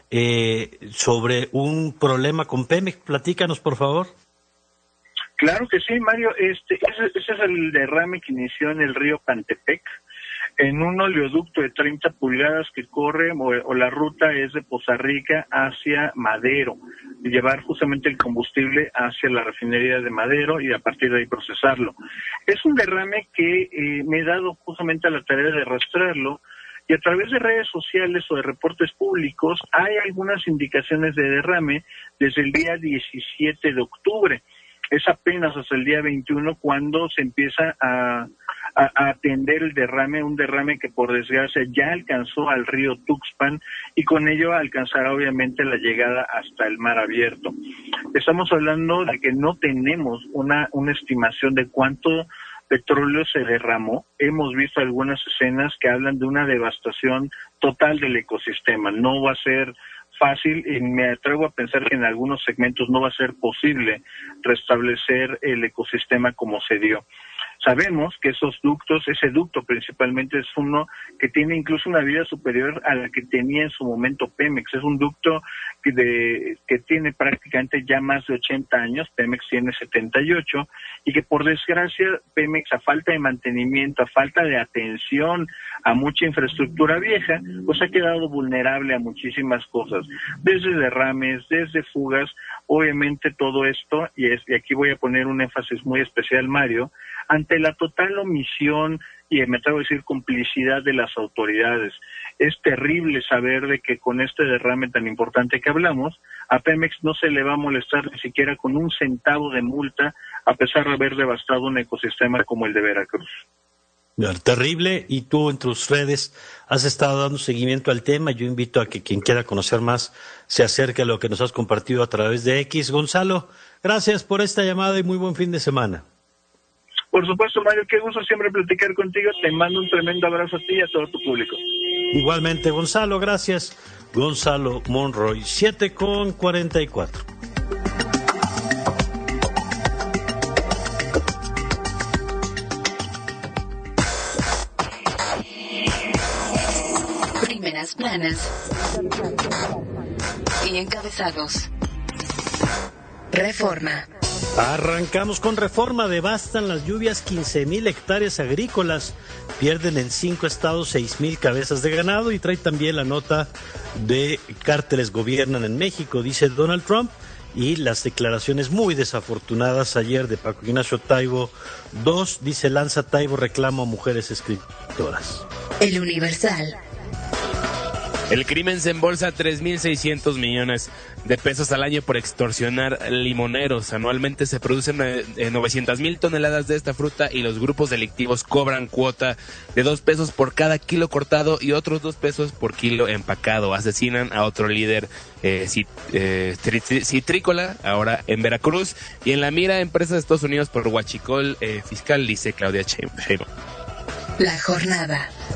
sobre un problema con Pemex. Platícanos, por favor. Claro que sí, Mario. Ese es el derrame que inició en el río Pantepec, en un oleoducto de 30 pulgadas que corre, o la ruta es de Poza Rica hacia Madero, y llevar justamente el combustible hacia la refinería de Madero y a partir de ahí procesarlo. Es un derrame que me he dado justamente a la tarea de rastrearlo, y a través de redes sociales o de reportes públicos hay algunas indicaciones de derrame desde el día 17 de octubre. Es apenas hasta el día 21 cuando se empieza a atender el derrame, un derrame que por desgracia ya alcanzó al río Tuxpan y con ello alcanzará obviamente la llegada hasta el mar abierto. Estamos hablando de que no tenemos una estimación de cuánto petróleo se derramó. Hemos visto algunas escenas que hablan de una devastación total del ecosistema. No va a ser fácil y me atrevo a pensar que en algunos segmentos no va a ser posible restablecer el ecosistema como se dio. Sabemos que esos ductos, ese ducto principalmente es uno que tiene incluso una vida superior a la que tenía en su momento Pemex. Es un ducto que tiene prácticamente ya más de 80 años, Pemex tiene 78, y que por desgracia Pemex, a falta de mantenimiento, a falta de atención a mucha infraestructura vieja, pues ha quedado vulnerable a muchísimas cosas, desde derrames, desde fugas, obviamente todo esto, y aquí voy a poner un énfasis muy especial, Mario, ante la total omisión y me atrevo a decir complicidad de las autoridades. Es terrible saber de que con este derrame tan importante que hablamos, a Pemex no se le va a molestar ni siquiera con un centavo de multa, a pesar de haber devastado un ecosistema como el de Veracruz. Terrible, y tú en tus redes has estado dando seguimiento al tema. Yo invito a que quien quiera conocer más se acerque a lo que nos has compartido a través de X. Gonzalo, gracias por esta llamada y muy buen fin de semana. Por supuesto, Mario, qué gusto siempre platicar contigo. Te mando un tremendo abrazo a ti y a todo tu público. Igualmente, Gonzalo, gracias. Gonzalo Monroy, 7:44. Primeras planas y encabezados. Reforma. Arrancamos con Reforma. Devastan las lluvias 15,000 hectáreas agrícolas. Pierden en 5 estados 6,000 cabezas de ganado. Y trae también la nota de cárteles gobiernan en México, dice Donald Trump. Y las declaraciones muy desafortunadas ayer de Paco Ignacio Taibo II. Dice lanza Taibo reclamo a mujeres escritoras. El Universal. El crimen se embolsa 3.600 millones de pesos al año por extorsionar limoneros. Anualmente se producen 900,000 toneladas de esta fruta y los grupos delictivos cobran cuota de 2 pesos por cada kilo cortado y otros 2 pesos por kilo empacado. Asesinan a otro líder citrícola, ahora en Veracruz, y en la mira empresas de Estados Unidos por huachicol fiscal, dice Claudia Sheinbaum. La jornada.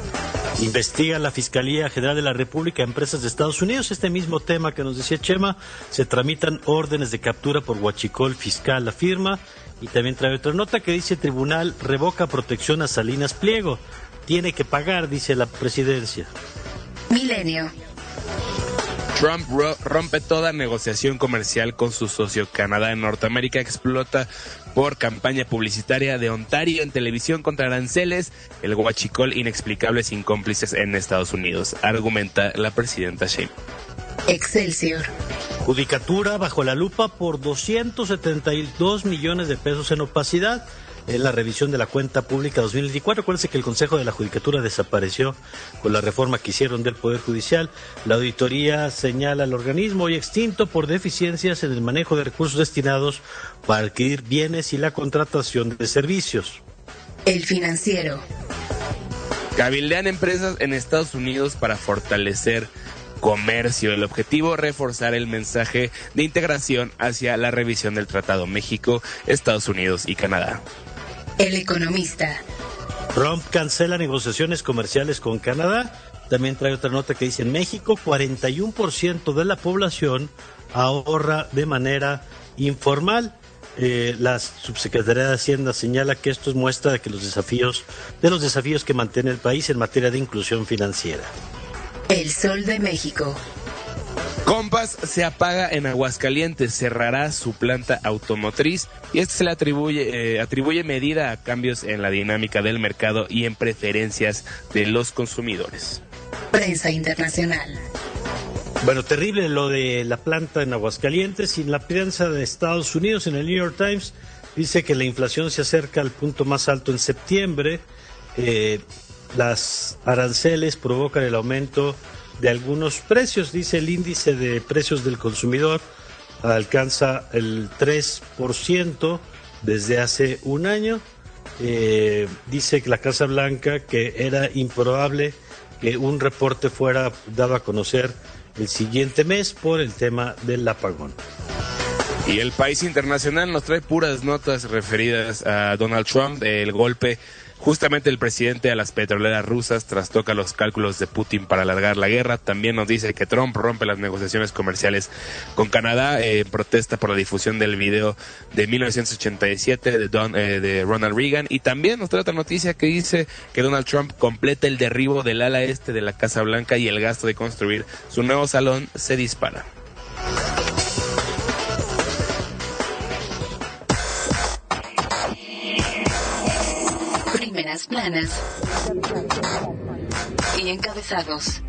Investiga la Fiscalía General de la República a empresas de Estados Unidos. Este mismo tema que nos decía Chema, se tramitan órdenes de captura por huachicol fiscal, afirma. Y también trae otra nota que dice: Tribunal revoca protección a Salinas Pliego. Tiene que pagar, dice la presidencia. Milenio. Trump rompe toda negociación comercial con su socio Canadá. En Norteamérica explota por campaña publicitaria de Ontario en televisión contra aranceles, el huachicol inexplicable sin cómplices en Estados Unidos, argumenta la presidenta Sheinbaum. Excelsior. Judicatura bajo la lupa por 272 millones de pesos en opacidad. En la revisión de la cuenta pública 2024, acuérdense que el Consejo de la Judicatura desapareció con la reforma que hicieron del Poder Judicial. La auditoría señala al organismo hoy extinto por deficiencias en el manejo de recursos destinados para adquirir bienes y la contratación de servicios. El Financiero. Cabildean empresas en Estados Unidos para fortalecer comercio. El objetivo, reforzar el mensaje de integración hacia la revisión del Tratado México, Estados Unidos y Canadá. El Economista. Trump cancela negociaciones comerciales con Canadá. También trae otra nota que dice: en México 41% de la población ahorra de manera informal. La subsecretaría de Hacienda señala que esto es muestra de los desafíos que mantiene el país en materia de inclusión financiera. El Sol de México. Compass se apaga en Aguascalientes, cerrará su planta automotriz y esto se le atribuye medida a cambios en la dinámica del mercado y en preferencias de los consumidores. Prensa internacional. Bueno, terrible lo de la planta en Aguascalientes. Y la prensa de Estados Unidos, en el New York Times, dice que la inflación se acerca al punto más alto en septiembre. Las aranceles provocan el aumento de algunos precios. Dice: el índice de precios del consumidor alcanza el 3% desde hace un año. Dice que la Casa Blanca que era improbable que un reporte fuera dado a conocer el siguiente mes por el tema del apagón. Y el País Internacional nos trae puras notas referidas a Donald Trump, el golpe justamente el presidente a las petroleras rusas, trastoca los cálculos de Putin para alargar la guerra. También nos dice que Trump rompe las negociaciones comerciales con Canadá, protesta por la difusión del video de 1987 de Ronald Reagan. Y también nos trae otra noticia que dice que Donald Trump completa el derribo del ala este de la Casa Blanca y el gasto de construir su nuevo salón se dispara. Primeras planas y encabezados.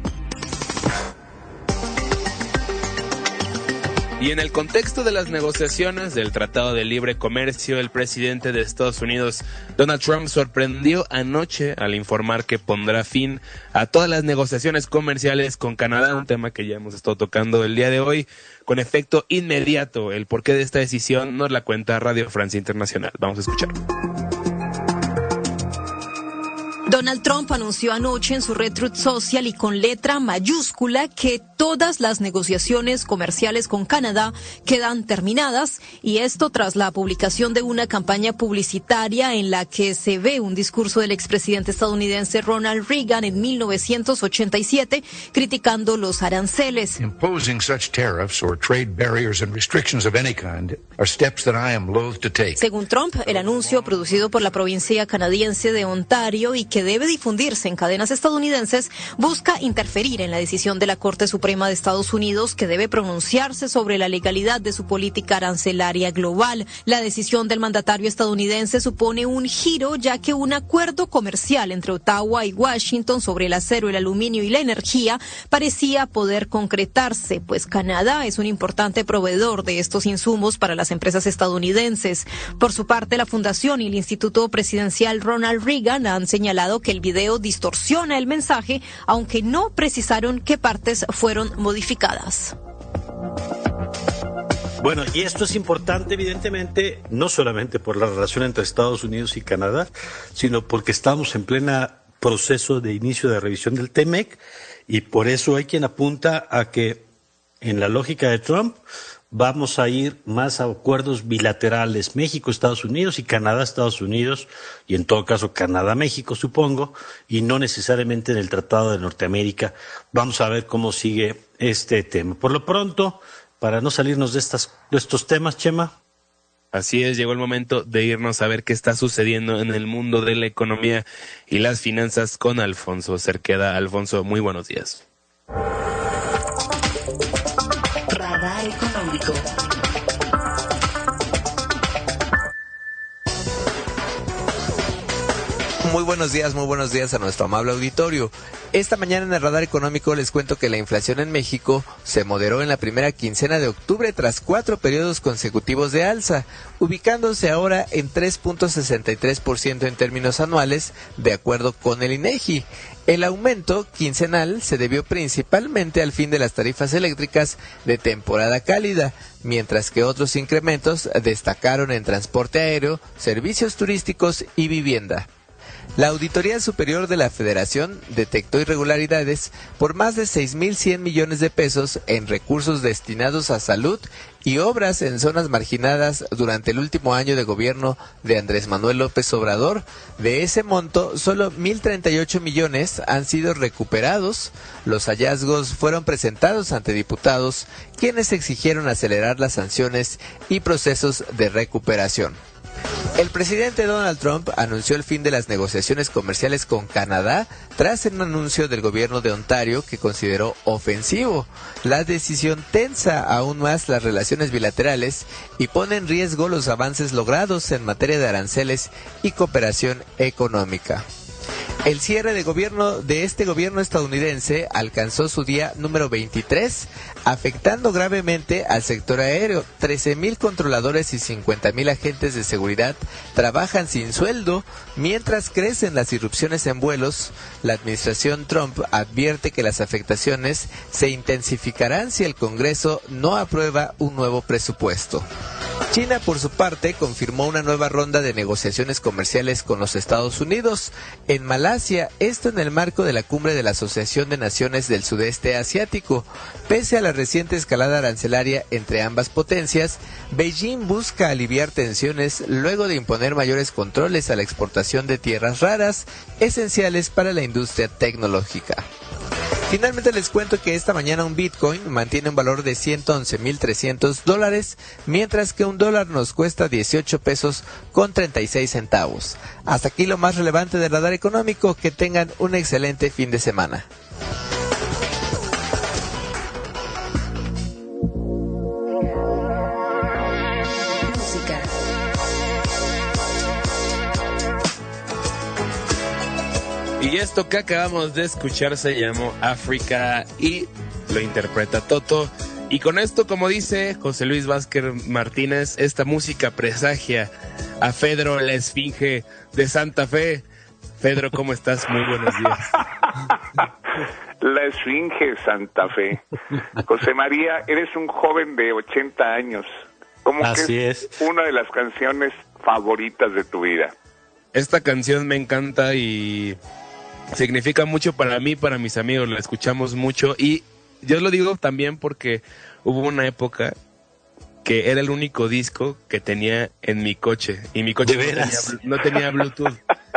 Y en el contexto de las negociaciones del Tratado de Libre Comercio, el presidente de Estados Unidos, Donald Trump, sorprendió anoche al informar que pondrá fin a todas las negociaciones comerciales con Canadá, un tema que ya hemos estado tocando el día de hoy, con efecto inmediato. El porqué de esta decisión nos la cuenta Radio Francia Internacional. Vamos a escuchar. Donald Trump anunció anoche en su red Truth Social y con letra mayúscula que todas las negociaciones comerciales con Canadá quedan terminadas, y esto tras la publicación de una campaña publicitaria en la que se ve un discurso del expresidente estadounidense Ronald Reagan en 1987 criticando los aranceles. Imposing such tariffs or trade barriers and restrictions of any kind are steps that I am loath to take. Según Trump, el anuncio producido por la provincia canadiense de Ontario y que debe difundirse en cadenas estadounidenses busca interferir en la decisión de la Corte Suprema de Estados Unidos, que debe pronunciarse sobre la legalidad de su política arancelaria global. La decisión del mandatario estadounidense supone un giro, ya que un acuerdo comercial entre Ottawa y Washington sobre el acero, el aluminio y la energía parecía poder concretarse, pues Canadá es un importante proveedor de estos insumos para las empresas estadounidenses. Por su parte, la Fundación y el Instituto Presidencial Ronald Reagan han señalado que el video distorsiona el mensaje, aunque no precisaron qué partes fueron modificadas. Bueno, y esto es importante, evidentemente, no solamente por la relación entre Estados Unidos y Canadá, sino porque estamos en plena proceso de inicio de revisión del TEMEC, y por eso hay quien apunta a que en la lógica de Trump, vamos a ir más a acuerdos bilaterales, México, Estados Unidos y Canadá, Estados Unidos, y en todo caso Canadá, México, supongo, y no necesariamente en el Tratado de Norteamérica. Vamos a ver cómo sigue este tema. Por lo pronto, para no salirnos de estos temas, Chema. Así es, llegó el momento de irnos a ver qué está sucediendo en el mundo de la economía y las finanzas con Alfonso Cerqueda. Alfonso, muy buenos días. Radar Económico. Muy buenos días a nuestro amable auditorio. Esta mañana en el Radar Económico les cuento que la inflación en México se moderó en la primera quincena de octubre tras 4 periodos consecutivos de alza, ubicándose ahora en 3.63% en términos anuales, de acuerdo con el INEGI. El aumento quincenal se debió principalmente al fin de las tarifas eléctricas de temporada cálida, mientras que otros incrementos destacaron en transporte aéreo, servicios turísticos y vivienda. La Auditoría Superior de la Federación detectó irregularidades por más de 6.100 millones de pesos en recursos destinados a salud y obras en zonas marginadas durante el último año de gobierno de Andrés Manuel López Obrador. De ese monto, solo 1.038 millones han sido recuperados. Los hallazgos fueron presentados ante diputados, quienes exigieron acelerar las sanciones y procesos de recuperación. El presidente Donald Trump anunció el fin de las negociaciones comerciales con Canadá tras un anuncio del gobierno de Ontario que consideró ofensivo. La decisión tensa aún más las relaciones bilaterales y pone en riesgo los avances logrados en materia de aranceles y cooperación económica. El cierre de este gobierno estadounidense alcanzó su día número 23, afectando gravemente al sector aéreo. 13,000 controladores y 50,000 agentes de seguridad trabajan sin sueldo, mientras crecen las irrupciones en vuelos. La administración Trump advierte que las afectaciones se intensificarán si el Congreso no aprueba un nuevo presupuesto. China, por su parte, confirmó una nueva ronda de negociaciones comerciales con los Estados Unidos en Malasia, esto en el marco de la cumbre de la Asociación de Naciones del Sudeste Asiático. Pese a la reciente escalada arancelaria entre ambas potencias, Beijing busca aliviar tensiones luego de imponer mayores controles a la exportación de tierras raras, esenciales para la industria tecnológica. Finalmente les cuento que esta mañana un Bitcoin mantiene un valor de $111,300, mientras que un dólar nos cuesta 18 pesos con 36 centavos. Hasta aquí lo más relevante del Radar Económico. Que tengan un excelente fin de semana. Y esto que acabamos de escuchar se llamó África y lo interpreta Toto. Y con esto, como dice José Luis Vázquez Martínez, esta música presagia a Fedro, la esfinge de Santa Fe. Fedro, ¿cómo estás? Muy buenos días. La esfinge Santa Fe. José María, eres un joven de 80 años. ¿Cómo que es una de las canciones favoritas de tu vida? Esta canción me encanta y significa mucho para mí, para mis amigos, la escuchamos mucho y yo lo digo también porque hubo una época que era el único disco que tenía en mi coche y mi coche no tenía Bluetooth,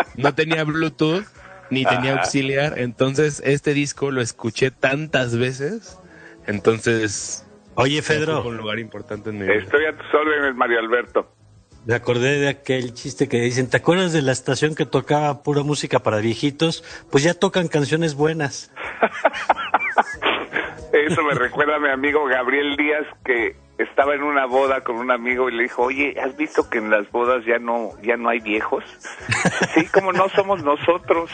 ni tenía auxiliar, entonces este disco lo escuché tantas veces, entonces... Oye, Fedro, un lugar importante en mi vida. Estoy a tus órdenes, Mario Alberto. Me acordé de aquel chiste que dicen, ¿te acuerdas de la estación que tocaba pura música para viejitos? Pues ya tocan canciones buenas. Eso me recuerda a mi amigo Gabriel Díaz, que estaba en una boda con un amigo y le dijo, oye, ¿has visto que en las bodas ya no hay viejos? Sí, como no somos nosotros.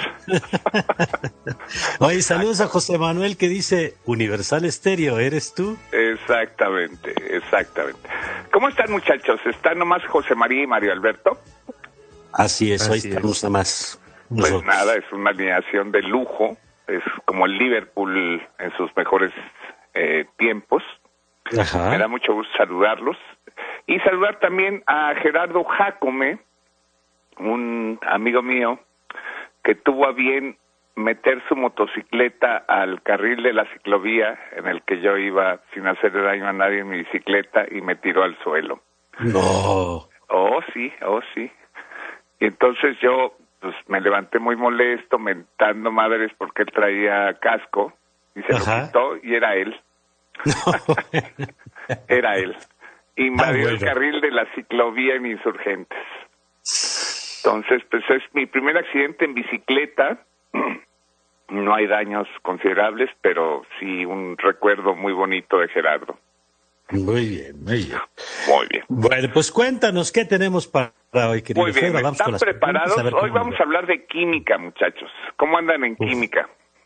Oye, saludos a José Manuel que dice, Universal Estéreo, ¿eres tú? Exactamente. ¿Cómo están, muchachos? ¿Están nomás José María y Mario Alberto? Así es, hoy estamos nada más. Pues nada, es una alineación de lujo, es como el Liverpool en sus mejores tiempos. Ajá. Me da mucho gusto saludarlos. Y saludar también a Gerardo Jacome, un amigo mío que tuvo a bien meter su motocicleta al carril de la ciclovía en el que yo iba sin hacer daño a nadie en mi bicicleta y me tiró al suelo. No. Oh, sí. Y entonces yo pues me levanté muy molesto, mentando madres porque él traía casco y se lo quitó y era él. Era él. Invadió el carril de la ciclovía en Insurgentes. Entonces, pues es mi primer accidente en bicicleta. No hay daños considerables, pero sí un recuerdo muy bonito de Gerardo. Muy bien. Muy bien. Bueno, pues cuéntanos qué tenemos para hoy, querido. Muy bien, ¿están preparados? Hoy vamos a hablar de química, muchachos. ¿Cómo andan en química?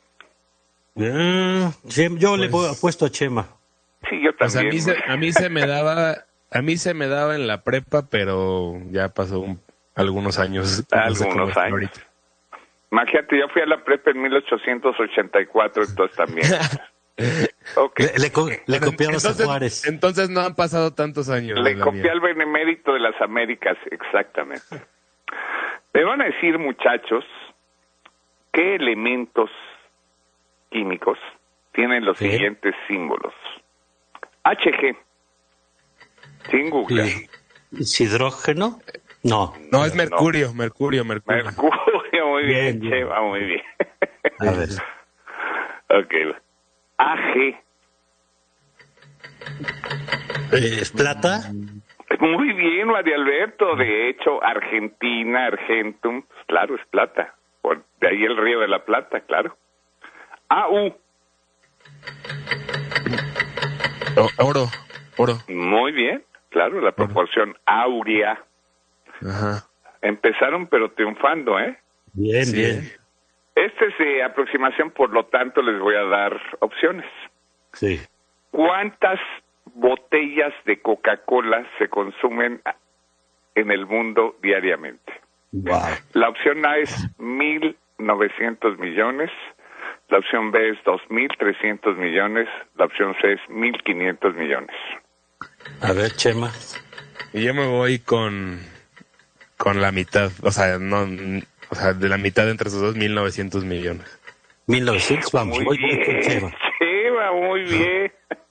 Yo le he puesto a Chema. Sí, yo también. Pues a mí se me daba en la prepa, pero ya pasó algunos años. Algunos años. Imagínate, yo fui a la prepa en 1884, entonces también. Okay. Le copiamos a Juárez. Entonces no han pasado tantos años. Le copié al benemérito de las Américas, exactamente. Me van a decir, muchachos, qué elementos químicos tienen los siguientes símbolos. HG. Sin Google. ¿Es hidrógeno? No, es mercurio, mercurio. Mercurio, muy bien, Chema, muy bien. A ver. Ok. AG. ¿Es plata? Muy bien, Mario Alberto. De hecho, Argentina, Argentum, pues claro, es plata. De ahí el Río de la Plata, claro. AU. Oro. Muy bien, claro, la proporción áurea. Ajá. Empezaron pero triunfando, ¿eh? Bien, bien. Este es de aproximación, por lo tanto les voy a dar opciones. Sí. ¿Cuántas botellas de Coca-Cola se consumen en el mundo diariamente? Wow. La opción A es 1.900 millones, la opción B es 2.300 millones, la opción C es 1.500 millones. A ver, Chema. Y yo me voy con la mitad, de la mitad entre esos dos, 1.900 millones. 1.900, vamos. Muy bien, Chema, muy bien.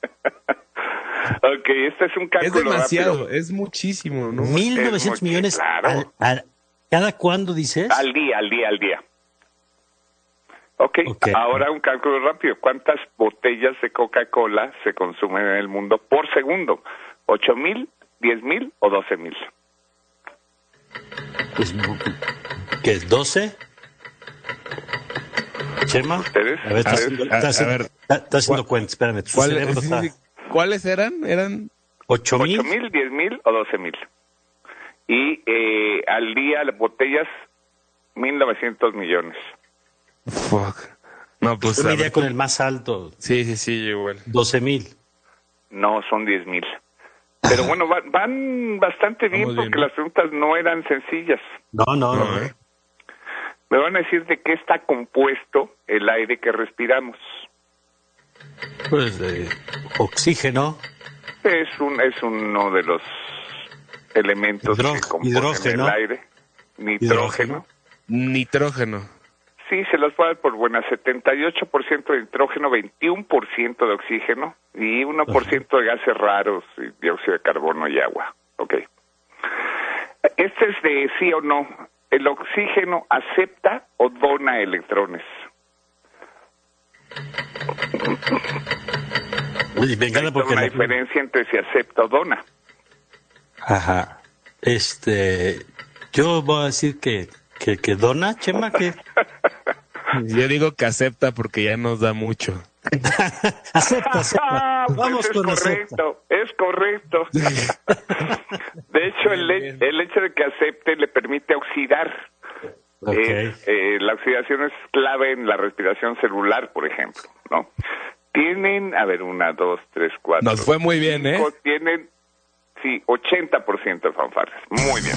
Ok, este es un cálculo rápido. Es demasiado, rápido. Es muchísimo, ¿no? 1.900 millones, claro. ¿Cada cuándo dices? Al día. Okay. Ahora un cálculo rápido. ¿Cuántas botellas de Coca-Cola se consumen en el mundo por segundo? ¿8,000, 10,000 o 12,000? Pues, ¿qué es? ¿12? ¿Chema? ¿Ustedes? A ver, está haciendo cuentas, espérame. ¿Cuáles eran? ¿Eran 8,000? 8,000, 10,000 o 12,000. Y al día las botellas, 1.900 millones. Fuck. No, pues yo me iría con el más alto. Sí, igual. 12,000. No, son 10,000. Pero bueno, van bastante bien porque las preguntas no eran sencillas. No. Me van a decir de qué está compuesto el aire que respiramos. Pues oxígeno. Es uno de los elementos que componen el aire. Nitrógeno. Sí, se los voy a dar por buenas. 78% de nitrógeno, 21% de oxígeno y 1% de gases raros, y dióxido de carbono y agua. Ok. Este es de sí o no. ¿El oxígeno acepta o dona electrones? Venga, porque hay una diferencia entre si acepta o dona. Ajá. Yo voy a decir que dona, Chema, que... Yo digo que acepta porque ya nos da mucho. Acepta. Vamos pues con correcto, es correcto. De hecho, el hecho de que acepte le permite oxidar. Okay. La oxidación es clave en la respiración celular, por ejemplo, ¿no? Tienen, 1, 2, 3, 4. Nos fue muy bien, 5, tienen, 80% de fanfarrias. Muy bien.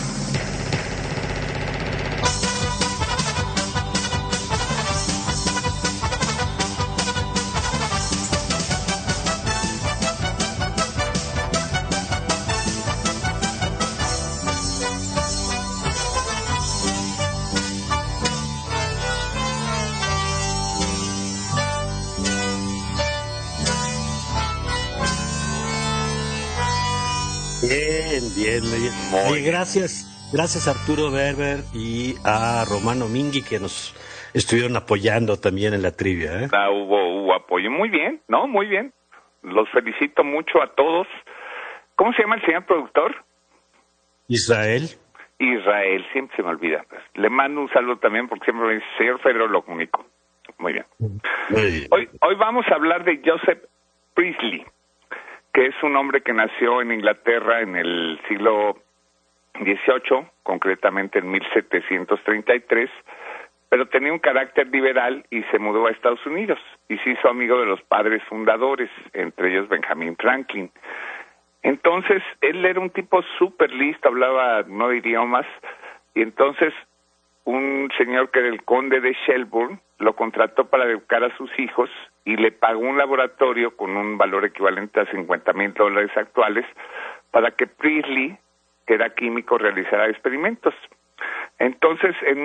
Bien. Oye, gracias Arturo Berber y a Romano Mingui que nos estuvieron apoyando también en la trivia. Hubo apoyo. Muy bien, ¿no? Muy bien. Los felicito mucho a todos. ¿Cómo se llama el señor productor? Israel, siempre se me olvida. Pues. Le mando un saludo también porque siempre me dice, señor Fedro, lo comunico. Muy bien. Hoy vamos a hablar de Joseph Priestley, que es un hombre que nació en Inglaterra en el siglo XVIII, concretamente en 1733, pero tenía un carácter liberal y se mudó a Estados Unidos y se hizo amigo de los padres fundadores, entre ellos Benjamin Franklin. Entonces, él era un tipo súper listo, hablaba 9 idiomas, y entonces un señor que era el conde de Shelburne lo contrató para educar a sus hijos y le pagó un laboratorio con un valor equivalente a $50,000 actuales para que Priestley, que era químico, realizara experimentos. Entonces, en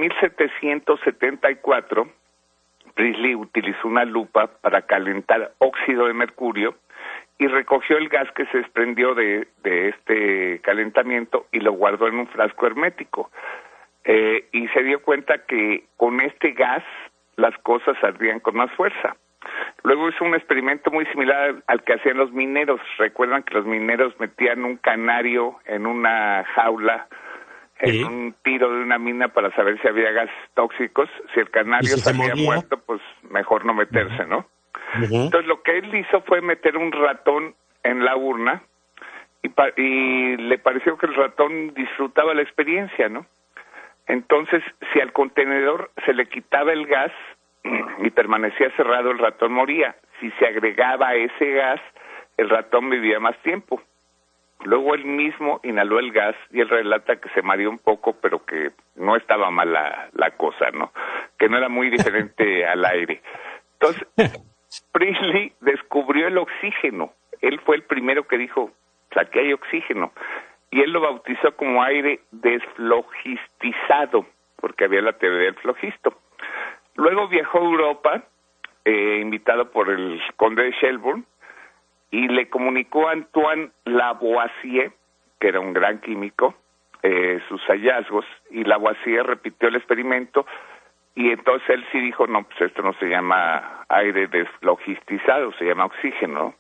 1774, Priestley utilizó una lupa para calentar óxido de mercurio y recogió el gas que se desprendió de este calentamiento y lo guardó en un frasco hermético. Y se dio cuenta que con este gas las cosas ardían con más fuerza. Luego hizo un experimento muy similar al que hacían los mineros. Recuerdan que los mineros metían un canario en una jaula, en un tiro de una mina para saber si había gases tóxicos. Si el canario salía muerto, pues mejor no meterse, ¿no? Entonces lo que él hizo fue meter un ratón en la urna y le pareció que el ratón disfrutaba la experiencia, ¿no? Entonces, si al contenedor se le quitaba el gas y permanecía cerrado, el ratón moría. Si se agregaba ese gas, el ratón vivía más tiempo. Luego él mismo inhaló el gas y él relata que se mareó un poco, pero que no estaba mal la cosa, ¿no? Que no era muy diferente al aire. Entonces, Priestley descubrió el oxígeno. Él fue el primero que dijo, aquí hay oxígeno. Y él lo bautizó como aire desflogistizado, porque había la teoría del flogisto. Luego viajó a Europa, invitado por el conde de Shelburne, y le comunicó a Antoine Lavoisier, que era un gran químico, sus hallazgos, y Lavoisier repitió el experimento, y entonces él sí dijo, no, pues esto no se llama aire desflogistizado, se llama oxígeno.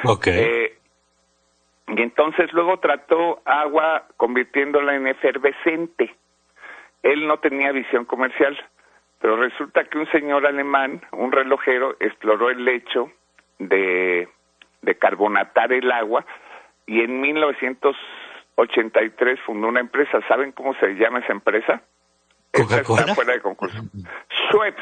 Y entonces luego trató agua convirtiéndola en efervescente. Él no tenía visión comercial, pero resulta que un señor alemán, un relojero, exploró el hecho de carbonatar el agua y en 1983 fundó una empresa. ¿Saben cómo se llama esa empresa? ¿Coca-Cola? Está fuera de concurso. Schweppes.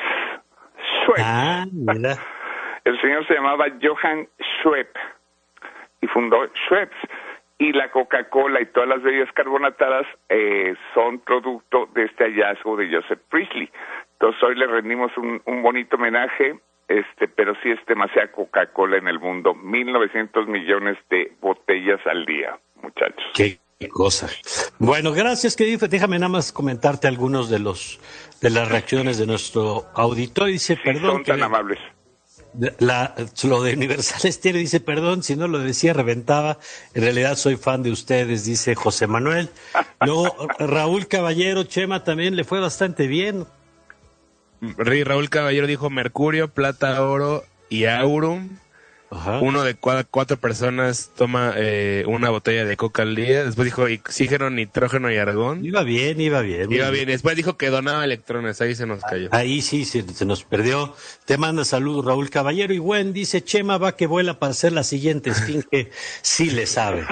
Mira. El señor se llamaba Johann Schwepp y fundó Schweppes. Y la Coca-Cola y todas las bebidas carbonatadas son producto de este hallazgo de Joseph Priestley. Entonces hoy le rendimos un bonito homenaje, pero sí es demasiada Coca-Cola en el mundo. 1.900 millones de botellas al día, muchachos. Qué cosa. Bueno, gracias, querido. Déjame nada más comentarte algunos de las reacciones de nuestro auditor. Dice, perdón. Son tan amables. Lo de Universal Estéreo dice, perdón, si no lo decía, reventaba. En realidad soy fan de ustedes, dice José Manuel. Luego, Raúl Caballero, Chema, también le fue bastante bien. Raúl Caballero dijo mercurio, plata, oro y aurum. Ajá. Uno de cada 4 personas toma una botella de coca al día. Después dijo oxígeno, nitrógeno y argón. Iba bien. Después dijo que donaba electrones. Ahí se nos cayó. Ahí sí, se nos perdió. Te manda saludos Raúl Caballero. Y Gwen dice, Chema va que vuela para ser la siguiente esfinge. Sí le sabe.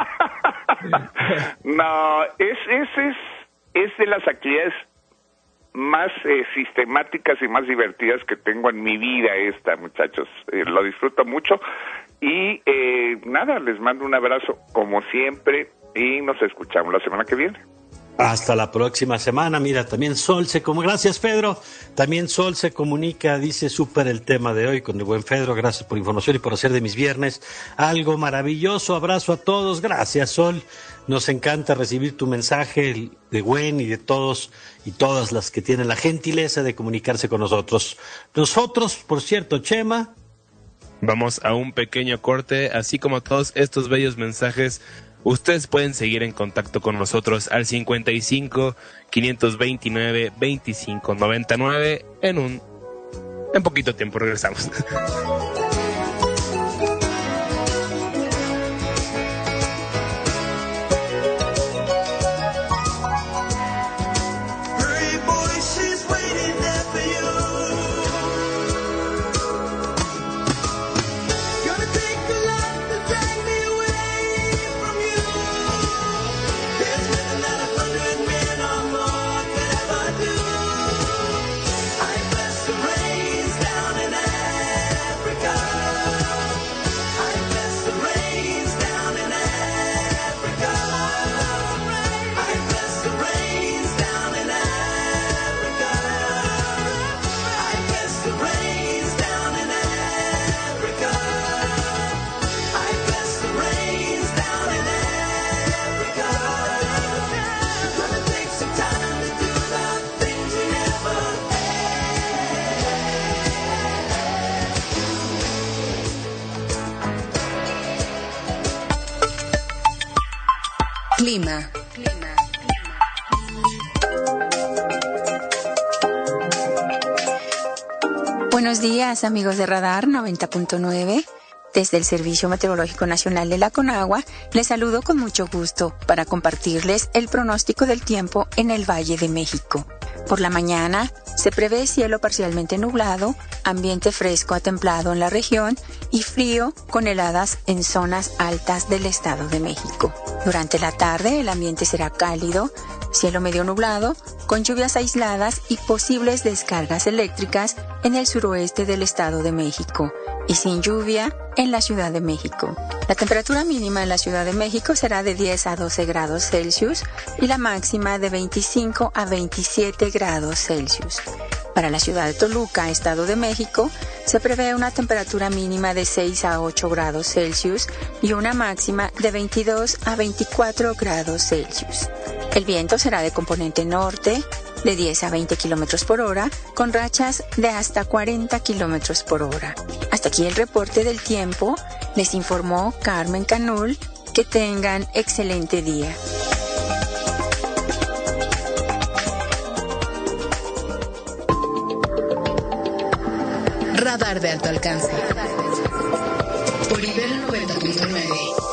No, es de las actividades más sistemáticas y más divertidas que tengo en mi vida muchachos. Lo disfruto mucho y nada, les mando un abrazo como siempre y nos escuchamos la semana que viene. Hasta la próxima semana. Mira, también Sol gracias, Pedro. También Sol se comunica, dice súper el tema de hoy con el buen Pedro. Gracias por información y por hacer de mis viernes algo maravilloso. Abrazo a todos. Gracias, Sol. Nos encanta recibir tu mensaje de Gwen y de todos y todas las que tienen la gentileza de comunicarse con nosotros. Nosotros, por cierto, Chema. Vamos a un pequeño corte, así como todos estos bellos mensajes. Ustedes pueden seguir en contacto con nosotros al 55 529 2599. En poquito tiempo regresamos. Clima. Buenos días, amigos de Radar 90.9. Desde el Servicio Meteorológico Nacional de la Conagua, les saludo con mucho gusto para compartirles el pronóstico del tiempo en el Valle de México. Por la mañana se prevé cielo parcialmente nublado, ambiente fresco a templado en la región y frío con heladas en zonas altas del Estado de México. Durante la tarde el ambiente será cálido, cielo medio nublado, con lluvias aisladas y posibles descargas eléctricas en el suroeste del Estado de México y sin lluvia en la Ciudad de México. La temperatura mínima en la Ciudad de México será de 10 a 12 grados Celsius y la máxima de 25 a 27 grados Celsius. Para la ciudad de Toluca, Estado de México, se prevé una temperatura mínima de 6 a 8 grados Celsius y una máxima de 22 a 24 grados Celsius. El viento será de componente norte, de 10 a 20 kilómetros por hora, con rachas de hasta 40 kilómetros por hora. Hasta aquí el reporte del tiempo. Les informó Carmen Canul. Que tengan excelente día. Radar de alto alcance. Por Ibero 90.9.